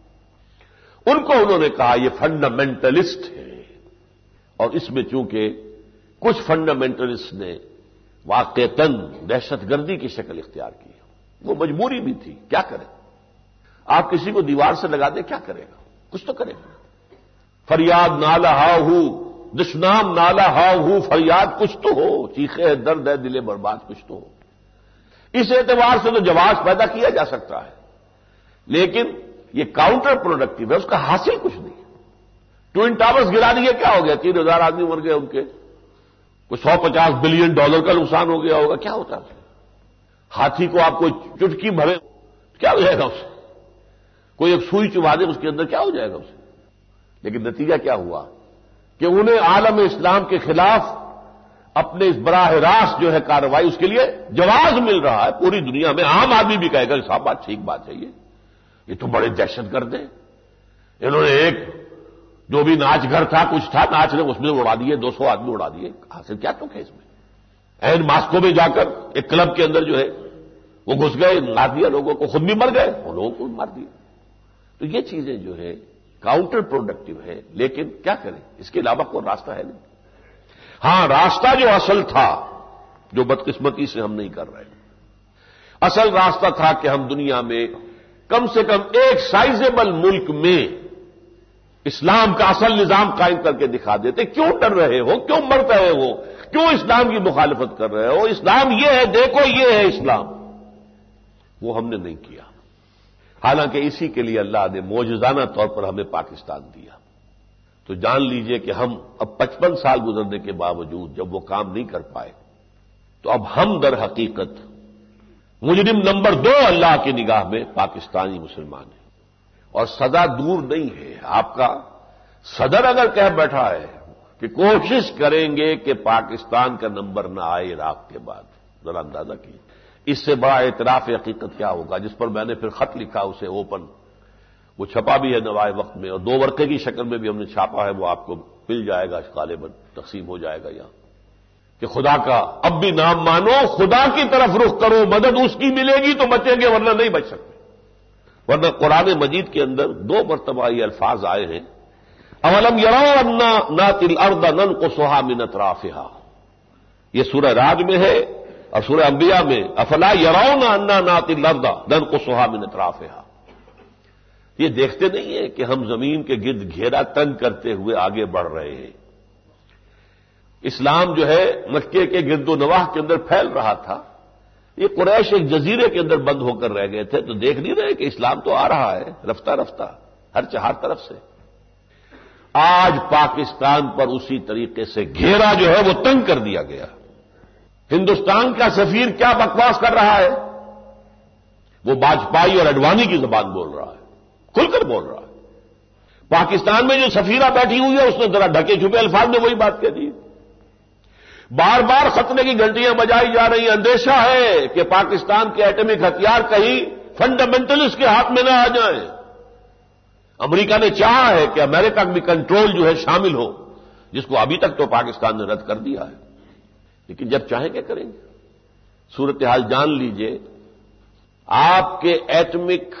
ان کو انہوں نے کہا یہ فنڈامنٹلسٹ ہے، اور اس میں چونکہ کچھ فنڈامنٹلسٹ نے واقعتاً دہشت گردی کی شکل اختیار کی، وہ مجبوری بھی تھی، کیا کرے؟ آپ کسی کو دیوار سے لگا دیں کیا کرے گا؟ کچھ تو کرے گا۔ فریاد نالہ ہاؤ ہو، دشنام نالہ ہاؤ ہو، فریاد کچھ تو ہو، چیخے ہے درد ہے دل برباد کچھ تو ہو۔ اس اعتبار سے تو جواز پیدا کیا جا سکتا ہے، لیکن یہ کاؤنٹر پروڈکٹیو ہے، اس کا حاصل کچھ نہیں۔ ٹوئن ٹاورز گرا دیے، کیا ہو گیا؟ تین ہزار آدمی مر گئے ان کے، کوئی سو پچاس بلین ڈالر کا نقصان ہو گیا ہوگا، کیا ہوتا ہے؟ ہاتھی کو آپ کو چٹکی بھرے کیا ہو جائے گا اسے؟ کوئی ایک سوئی چبھا دے اس کے اندر، کیا ہو جائے گا اسے؟ لیکن نتیجہ کیا ہوا کہ انہیں عالم اسلام کے خلاف اپنے اس براہ راست جو ہے کارروائی، اس کے لیے جواز مل رہا ہے پوری دنیا میں۔ عام آدمی بھی کہے گا صاحب بات ٹھیک بات ہے، یہ یہ تو بڑے دہشت گرد ہیں، انہوں نے ایک جو بھی ناچ گھر تھا کچھ تھا ناچ نے اس میں اڑا دیے، دو سو آدمی اڑا دیے، حاصل کیا تو ہے اس میں؟ این ماسکو میں جا کر ایک کلب کے اندر جو ہے وہ گھس گئے، مار دیا لوگوں کو، خود بھی مر گئے، ان لوگوں کو مار دیا۔ تو یہ چیزیں جو ہے کاؤنٹر پروڈکٹیو ہے، لیکن کیا کریں، اس کے علاوہ کوئی راستہ ہے نہیں۔ ہاں، راستہ جو اصل تھا، جو بدقسمتی سے ہم نہیں کر رہے، اصل راستہ تھا کہ ہم دنیا میں کم سے کم ایک سائزیبل ملک میں اسلام کا اصل نظام قائم کر کے دکھا دیتے۔ کیوں ڈر رہے ہو، کیوں مر رہے ہو، کیوں اسلام کی مخالفت کر رہے ہو، اسلام یہ ہے، دیکھو یہ ہے اسلام۔ وہ ہم نے نہیں کیا، حالانکہ اسی کے لیے اللہ نے معجزانہ طور پر ہمیں پاکستان دیا۔ تو جان لیجئے کہ ہم اب پچپن سال گزرنے کے باوجود جب وہ کام نہیں کر پائے، تو اب ہم در حقیقت مجرم نمبر دو اللہ کی نگاہ میں پاکستانی مسلمان ہیں، اور سزا دور نہیں ہے۔ آپ کا صدر اگر کہہ بیٹھا ہے کہ کوشش کریں گے کہ پاکستان کا نمبر نہ آئے عراق کے بعد، ذرا اندازہ کیجیے اس سے بڑا اعتراف حقیقت کیا ہوگا، جس پر میں نے پھر خط لکھا اسے اوپن، وہ چھپا بھی ہے نوائے وقت میں، اور دو ورقے کی شکل میں بھی ہم نے چھاپا ہے، وہ آپ کو مل جائے گا، غالباً تقسیم ہو جائے گا یہاں، کہ خدا کا اب بھی نام مانو، خدا کی طرف رخ کرو، مدد اس کی ملے گی تو بچیں گے، ورنہ نہیں بچ سکتے۔ ورنہ قرآن مجید کے اندر دو مرتبہ یہ الفاظ آئے ہیں، اولم یروا انا ناتی الارض ننقصها من اطرافها، یہ سورہ راج میں ہے، اور سورہ انبیاء میں افلا یرون انا ناتی الارض ننقصها من اطرافها، یہ دیکھتے نہیں ہیں کہ ہم زمین کے گرد گھیرا تنگ کرتے ہوئے آگے بڑھ رہے ہیں۔ اسلام جو ہے مکے کے گرد و نواح کے اندر پھیل رہا تھا، یہ قریش ایک جزیرے کے اندر بند ہو کر رہ گئے تھے، تو دیکھ نہیں رہے کہ اسلام تو آ رہا ہے رفتہ رفتہ ہر چہار طرف سے۔ آج پاکستان پر اسی طریقے سے گھیرا جو ہے وہ تنگ کر دیا گیا۔ ہندوستان کا سفیر کیا بکواس کر رہا ہے، وہ واجپائی اور اڈوانی کی زبان بول رہا ہے، کھل کر بول رہا ہے۔ پاکستان میں جو سفیرہ بیٹھی ہوئی ہے اس نے ذرا ڈھکے چھپے الفاظ میں وہی بات کہہ دی۔ بار بار خطرے کی گھنٹیاں بجائی جا رہی ہیں، اندیشہ ہے کہ پاکستان کے ایٹمک ہتھیار کہیں فنڈامنٹلسٹ کے ہاتھ میں نہ آ جائیں۔ امریکہ نے چاہا ہے کہ امریکہ بھی کنٹرول جو ہے شامل ہو، جس کو ابھی تک تو پاکستان نے رد کر دیا ہے، لیکن جب چاہیں کیا کریں گے۔ صورتحال جان لیجئے، آپ کے ایٹمک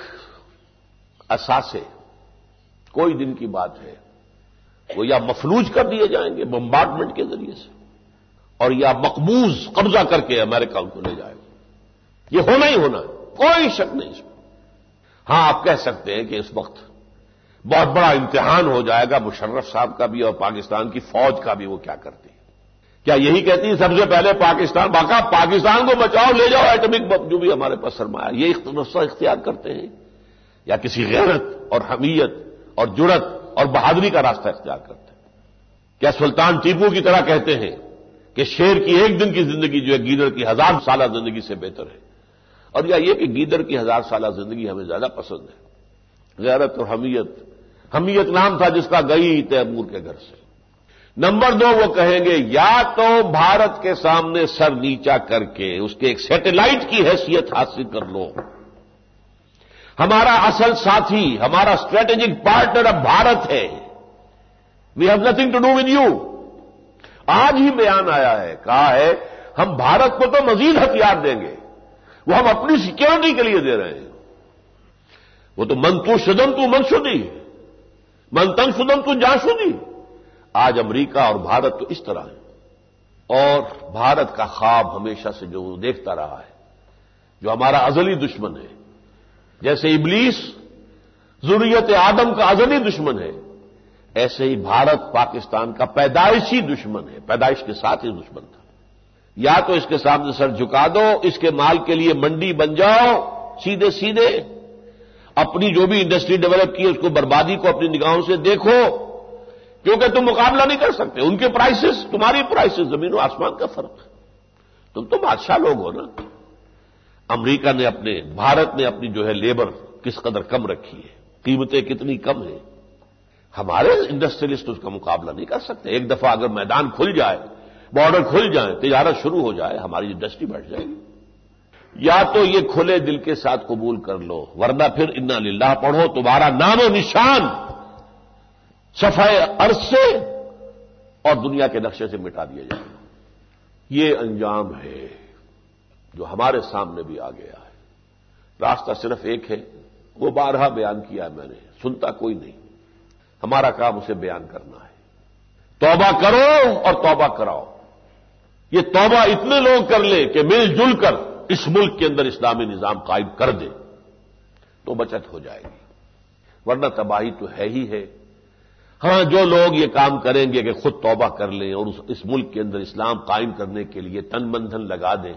اثاثے کوئی دن کی بات ہے، وہ یا مفلوج کر دیے جائیں گے بمبارڈمنٹ کے ذریعے سے، اور یا مقبوض قبضہ کر کے امریکہ ان کو لے جائے گا۔ یہ ہونا ہی ہونا ہے، کوئی شک نہیں اس میں۔ ہاں، آپ کہہ سکتے ہیں کہ اس وقت بہت بڑا امتحان ہو جائے گا مشرف صاحب کا بھی اور پاکستان کی فوج کا بھی، وہ کیا کرتی ہے۔ کیا یہی کہتی ہے سب سے پہلے پاکستان باقا پاکستان کو بچاؤ، لے جاؤ ایٹمک بم جو بھی ہمارے پاس سرمایہ، یہ رستہ اختیار کرتے ہیں، یا کسی غیرت اور حمیت اور جرت اور بہادری کا راستہ اختیار کرتے ہیں؟ کیا سلطان ٹیپو کی طرح کہتے ہیں کہ شیر کی ایک دن کی زندگی جو ہے گیدڑ کی ہزار سالہ زندگی سے بہتر ہے، اور یا یہ کہ گیدڑ کی ہزار سالہ زندگی ہمیں زیادہ پسند ہے؟ غیرت اور حمیت، حمیت نام تھا جس کا گئی تیمور کے گھر سے۔ نمبر دو، وہ کہیں گے یا تو بھارت کے سامنے سر نیچا کر کے اس کے ایک سیٹلائٹ کی حیثیت حاصل کر لو، ہمارا اصل ساتھی، ہمارا اسٹریٹجک پارٹنر اب بھارت ہے، we have nothing to do with you. آج ہی بیان آیا ہے، کہا ہے ہم بھارت کو تو مزید ہتھیار دیں گے، وہ ہم اپنی سیکورٹی کے لیے دے رہے ہیں۔ وہ تو من تو شدم تو من شدی، من تن شدم تو جان شدی۔ آج امریکہ اور بھارت تو اس طرح ہے، اور بھارت کا خواب ہمیشہ سے جو دیکھتا رہا ہے، جو ہمارا ازلی دشمن ہے، جیسے ابلیس ذریت آدم کا ازلی دشمن ہے، ایسے ہی بھارت پاکستان کا پیدائشی دشمن ہے، پیدائش کے ساتھ ہی دشمن تھا۔ یا تو اس کے سامنے سر جھکا دو، اس کے مال کے لیے منڈی بن جاؤ، سیدھے سیدھے اپنی جو بھی انڈسٹری ڈیولپ کی ہے اس کو بربادی کو اپنی نگاہوں سے دیکھو، کیونکہ تم مقابلہ نہیں کر سکتے، ان کے پرائسز تمہاری پرائسز زمین و آسمان کا فرق ہے، تم تو بادشاہ لوگ ہو نا۔ امریکہ نے اپنے، بھارت نے اپنی جو ہے لیبر کس قدر کم رکھی ہے، قیمتیں کتنی کم ہیں، ہمارے انڈسٹریلسٹ اس کا مقابلہ نہیں کر سکتے۔ ایک دفعہ اگر میدان کھل جائے، بارڈر کھل جائیں، تجارت شروع ہو جائے، ہماری انڈسٹری بڑھ جائے گی۔ یا تو یہ کھلے دل کے ساتھ قبول کر لو، ورنہ پھر انا للہ پڑھو، تمہارا نام و نشان صفحہ ارض سے اور دنیا کے نقشے سے مٹا دیا جائے گا۔ یہ انجام ہے جو ہمارے سامنے بھی آ گیا ہے۔ راستہ صرف ایک ہے، وہ بارہا بیان کیا میں نے، سنتا کوئی نہیں، ہمارا کام اسے بیان کرنا ہے۔ توبہ کرو اور توبہ کراؤ۔ یہ توبہ اتنے لوگ کر لیں کہ مل جل کر اس ملک کے اندر اسلامی نظام قائم کر دیں تو بچت ہو جائے گی، ورنہ تباہی تو ہے ہی ہے۔ ہاں، جو لوگ یہ کام کریں گے کہ خود توبہ کر لیں اور اس ملک کے اندر اسلام قائم کرنے کے لیے تن من دھن لگا دیں،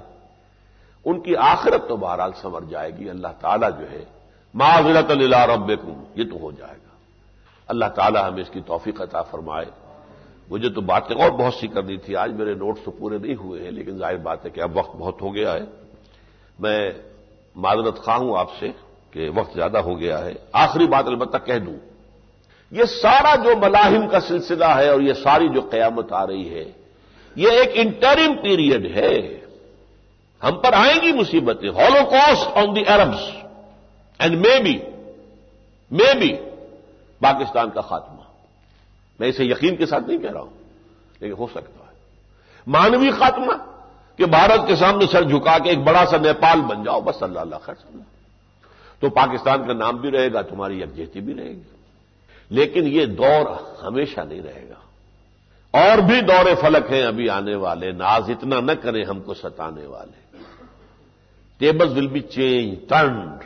ان کی آخرت تو بہرحال سنور جائے گی۔ اللہ تعالیٰ جو ہے معذرۃ الی ربکم، یہ تو ہو جائے گا۔ اللہ تعالیٰ ہمیں اس کی توفیق عطا فرمائے۔ مجھے تو باتیں اور بہت سی کرنی تھی، آج میرے نوٹس تو پورے نہیں ہوئے ہیں، لیکن ظاہر بات ہے کہ اب وقت بہت ہو گیا ہے۔ میں معذرت خواہ ہوں آپ سے کہ وقت زیادہ ہو گیا ہے۔ آخری بات البتہ کہہ دوں، یہ سارا جو ملاحم کا سلسلہ ہے اور یہ ساری جو قیامت آ رہی ہے، یہ ایک انٹرم پیریڈ ہے۔ ہم پر آئیں گی مصیبتیں، holocaust on the Arabs and maybe maybe Pakistan کا خاتمہ۔ میں اسے یقین کے ساتھ نہیں کہہ رہا ہوں، لیکن ہو سکتا ہے مانوی خاتمہ، کہ بھارت کے سامنے سر جھکا کے ایک بڑا سا نیپال بن جاؤ، بس اللہ اللہ خیر صلی اللہ، تو پاکستان کا نام بھی رہے گا، تمہاری یکجہتی بھی رہے گی۔ لیکن یہ دور ہمیشہ نہیں رہے گا، اور بھی دور فلک ہیں ابھی آنے والے، ناز اتنا نہ کریں ہم کو ستانے والے۔ Tables will be change turned,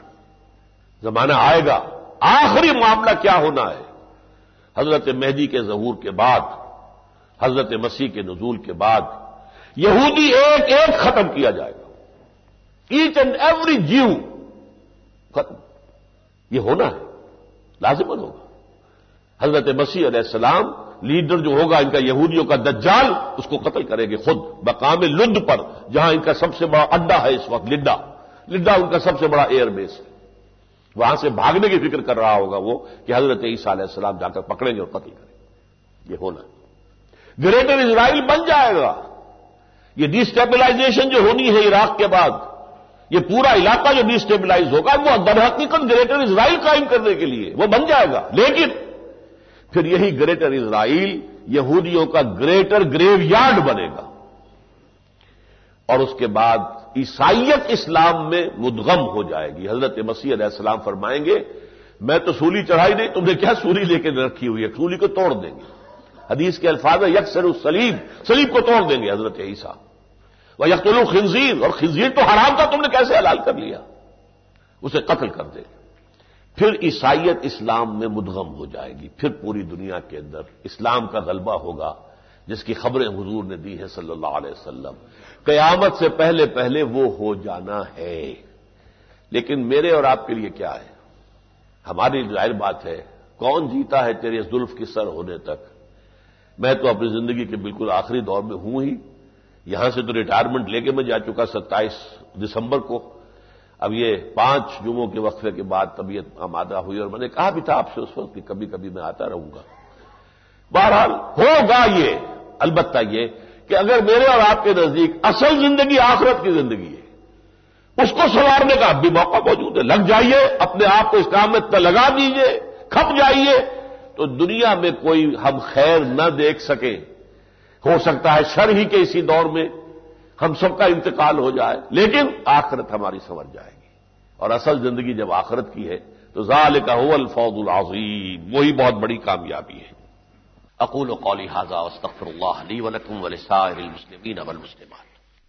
زمانہ آئے گا۔ آخری معاملہ کیا ہونا ہے؟ حضرت مہدی کے ظہور کے بعد، حضرت مسیح کے نزول کے بعد، یہودی ایک ایک ختم کیا جائے گا، ایچ اینڈ ایوری جیو ختم۔ یہ ہونا ہے، لازماً ہوگا۔ حضرت مسیح علیہ السلام لیڈر جو ہوگا ان کا یہودیوں کا دجال، اس کو قتل کریں گے خود مقام لد پر، جہاں ان کا سب سے بڑا اڈا ہے اس وقت، لڈا لڈا ان کا سب سے بڑا ایئر بیس ہے۔ وہاں سے بھاگنے کی فکر کر رہا ہوگا وہ کہ حضرت عیسیٰ علیہ السلام جا کر پکڑیں گے اور قتل کریں گے۔ یہ ہونا ہے۔ گریٹر اسرائیل بن جائے گا۔ یہ ڈی اسٹیبلائزیشن جو ہونی ہے عراق کے بعد، یہ پورا علاقہ جو ڈی اسٹیبلائز ہوگا، وہ در حقیقت گریٹر اسرائیل قائم کرنے کے لیے وہ بن جائے گا۔ لیکن پھر یہی گریٹر اسرائیل یہودیوں کا گریٹر گریو یارڈ بنے گا، اور اس کے بعد عیسائیت اسلام میں مدغم ہو جائے گی۔ حضرت مسیح علیہ السلام فرمائیں گے میں تو سولی چڑھائی نہیں، تم نے کیا سولی لے کے رکھی ہوئی ہے، سولی کو توڑ دیں گے۔ حدیث کے الفاظ ہے یکسر الصلیب، صلیب کو توڑ دیں گے حضرت عیسیٰ۔ وَيَقْتُلُ الْخِنزِيرَ، اور خنزیر تو حرام تھا، تم نے کیسے حلال کر لیا، اسے قتل کر دیں گے۔ پھر عیسائیت اسلام میں مدغم ہو جائے گی، پھر پوری دنیا کے اندر اسلام کا غلبہ ہوگا، جس کی خبریں حضور نے دی ہیں صلی اللہ علیہ وسلم۔ قیامت سے پہلے پہلے وہ ہو جانا ہے۔ لیکن میرے اور آپ کے لیے کیا ہے؟ ہماری ظاہر بات ہے، کون جیتا ہے تیرے زلف کی سر ہونے تک؟ میں تو اپنی زندگی کے بالکل آخری دور میں ہوں ہی، یہاں سے تو ریٹائرمنٹ لے کے میں جا چکا ستائیس دسمبر کو۔ اب یہ پانچ جمعوں کے وقفے کے بعد طبیعت آمادہ ہوئی، اور میں نے کہا بھی تھا آپ سے اس وقت کہ کبھی کبھی میں آتا رہوں گا۔ بہرحال ہوگا یہ، البتہ یہ کہ اگر میرے اور آپ کے نزدیک اصل زندگی آخرت کی زندگی ہے، اس کو سنوارنے کا اب بھی موقع موجود ہے۔ لگ جائیے، اپنے آپ کو اس کام میں لگا دیجیے، کھپ جائیے، تو دنیا میں کوئی ہم خیر نہ دیکھ سکے، ہو سکتا ہے شر ہی کے اسی دور میں ہم سب کا انتقال ہو جائے، لیکن آخرت ہماری سنور جائے گی۔ اور اصل زندگی جب آخرت کی ہے تو ذالک هو الفوز العظیم، وہی بہت بڑی کامیابی ہے۔ اقول قولی ھذا واستغفر اللہ لی ولکم ولسائر المسلمین والمسلمات۔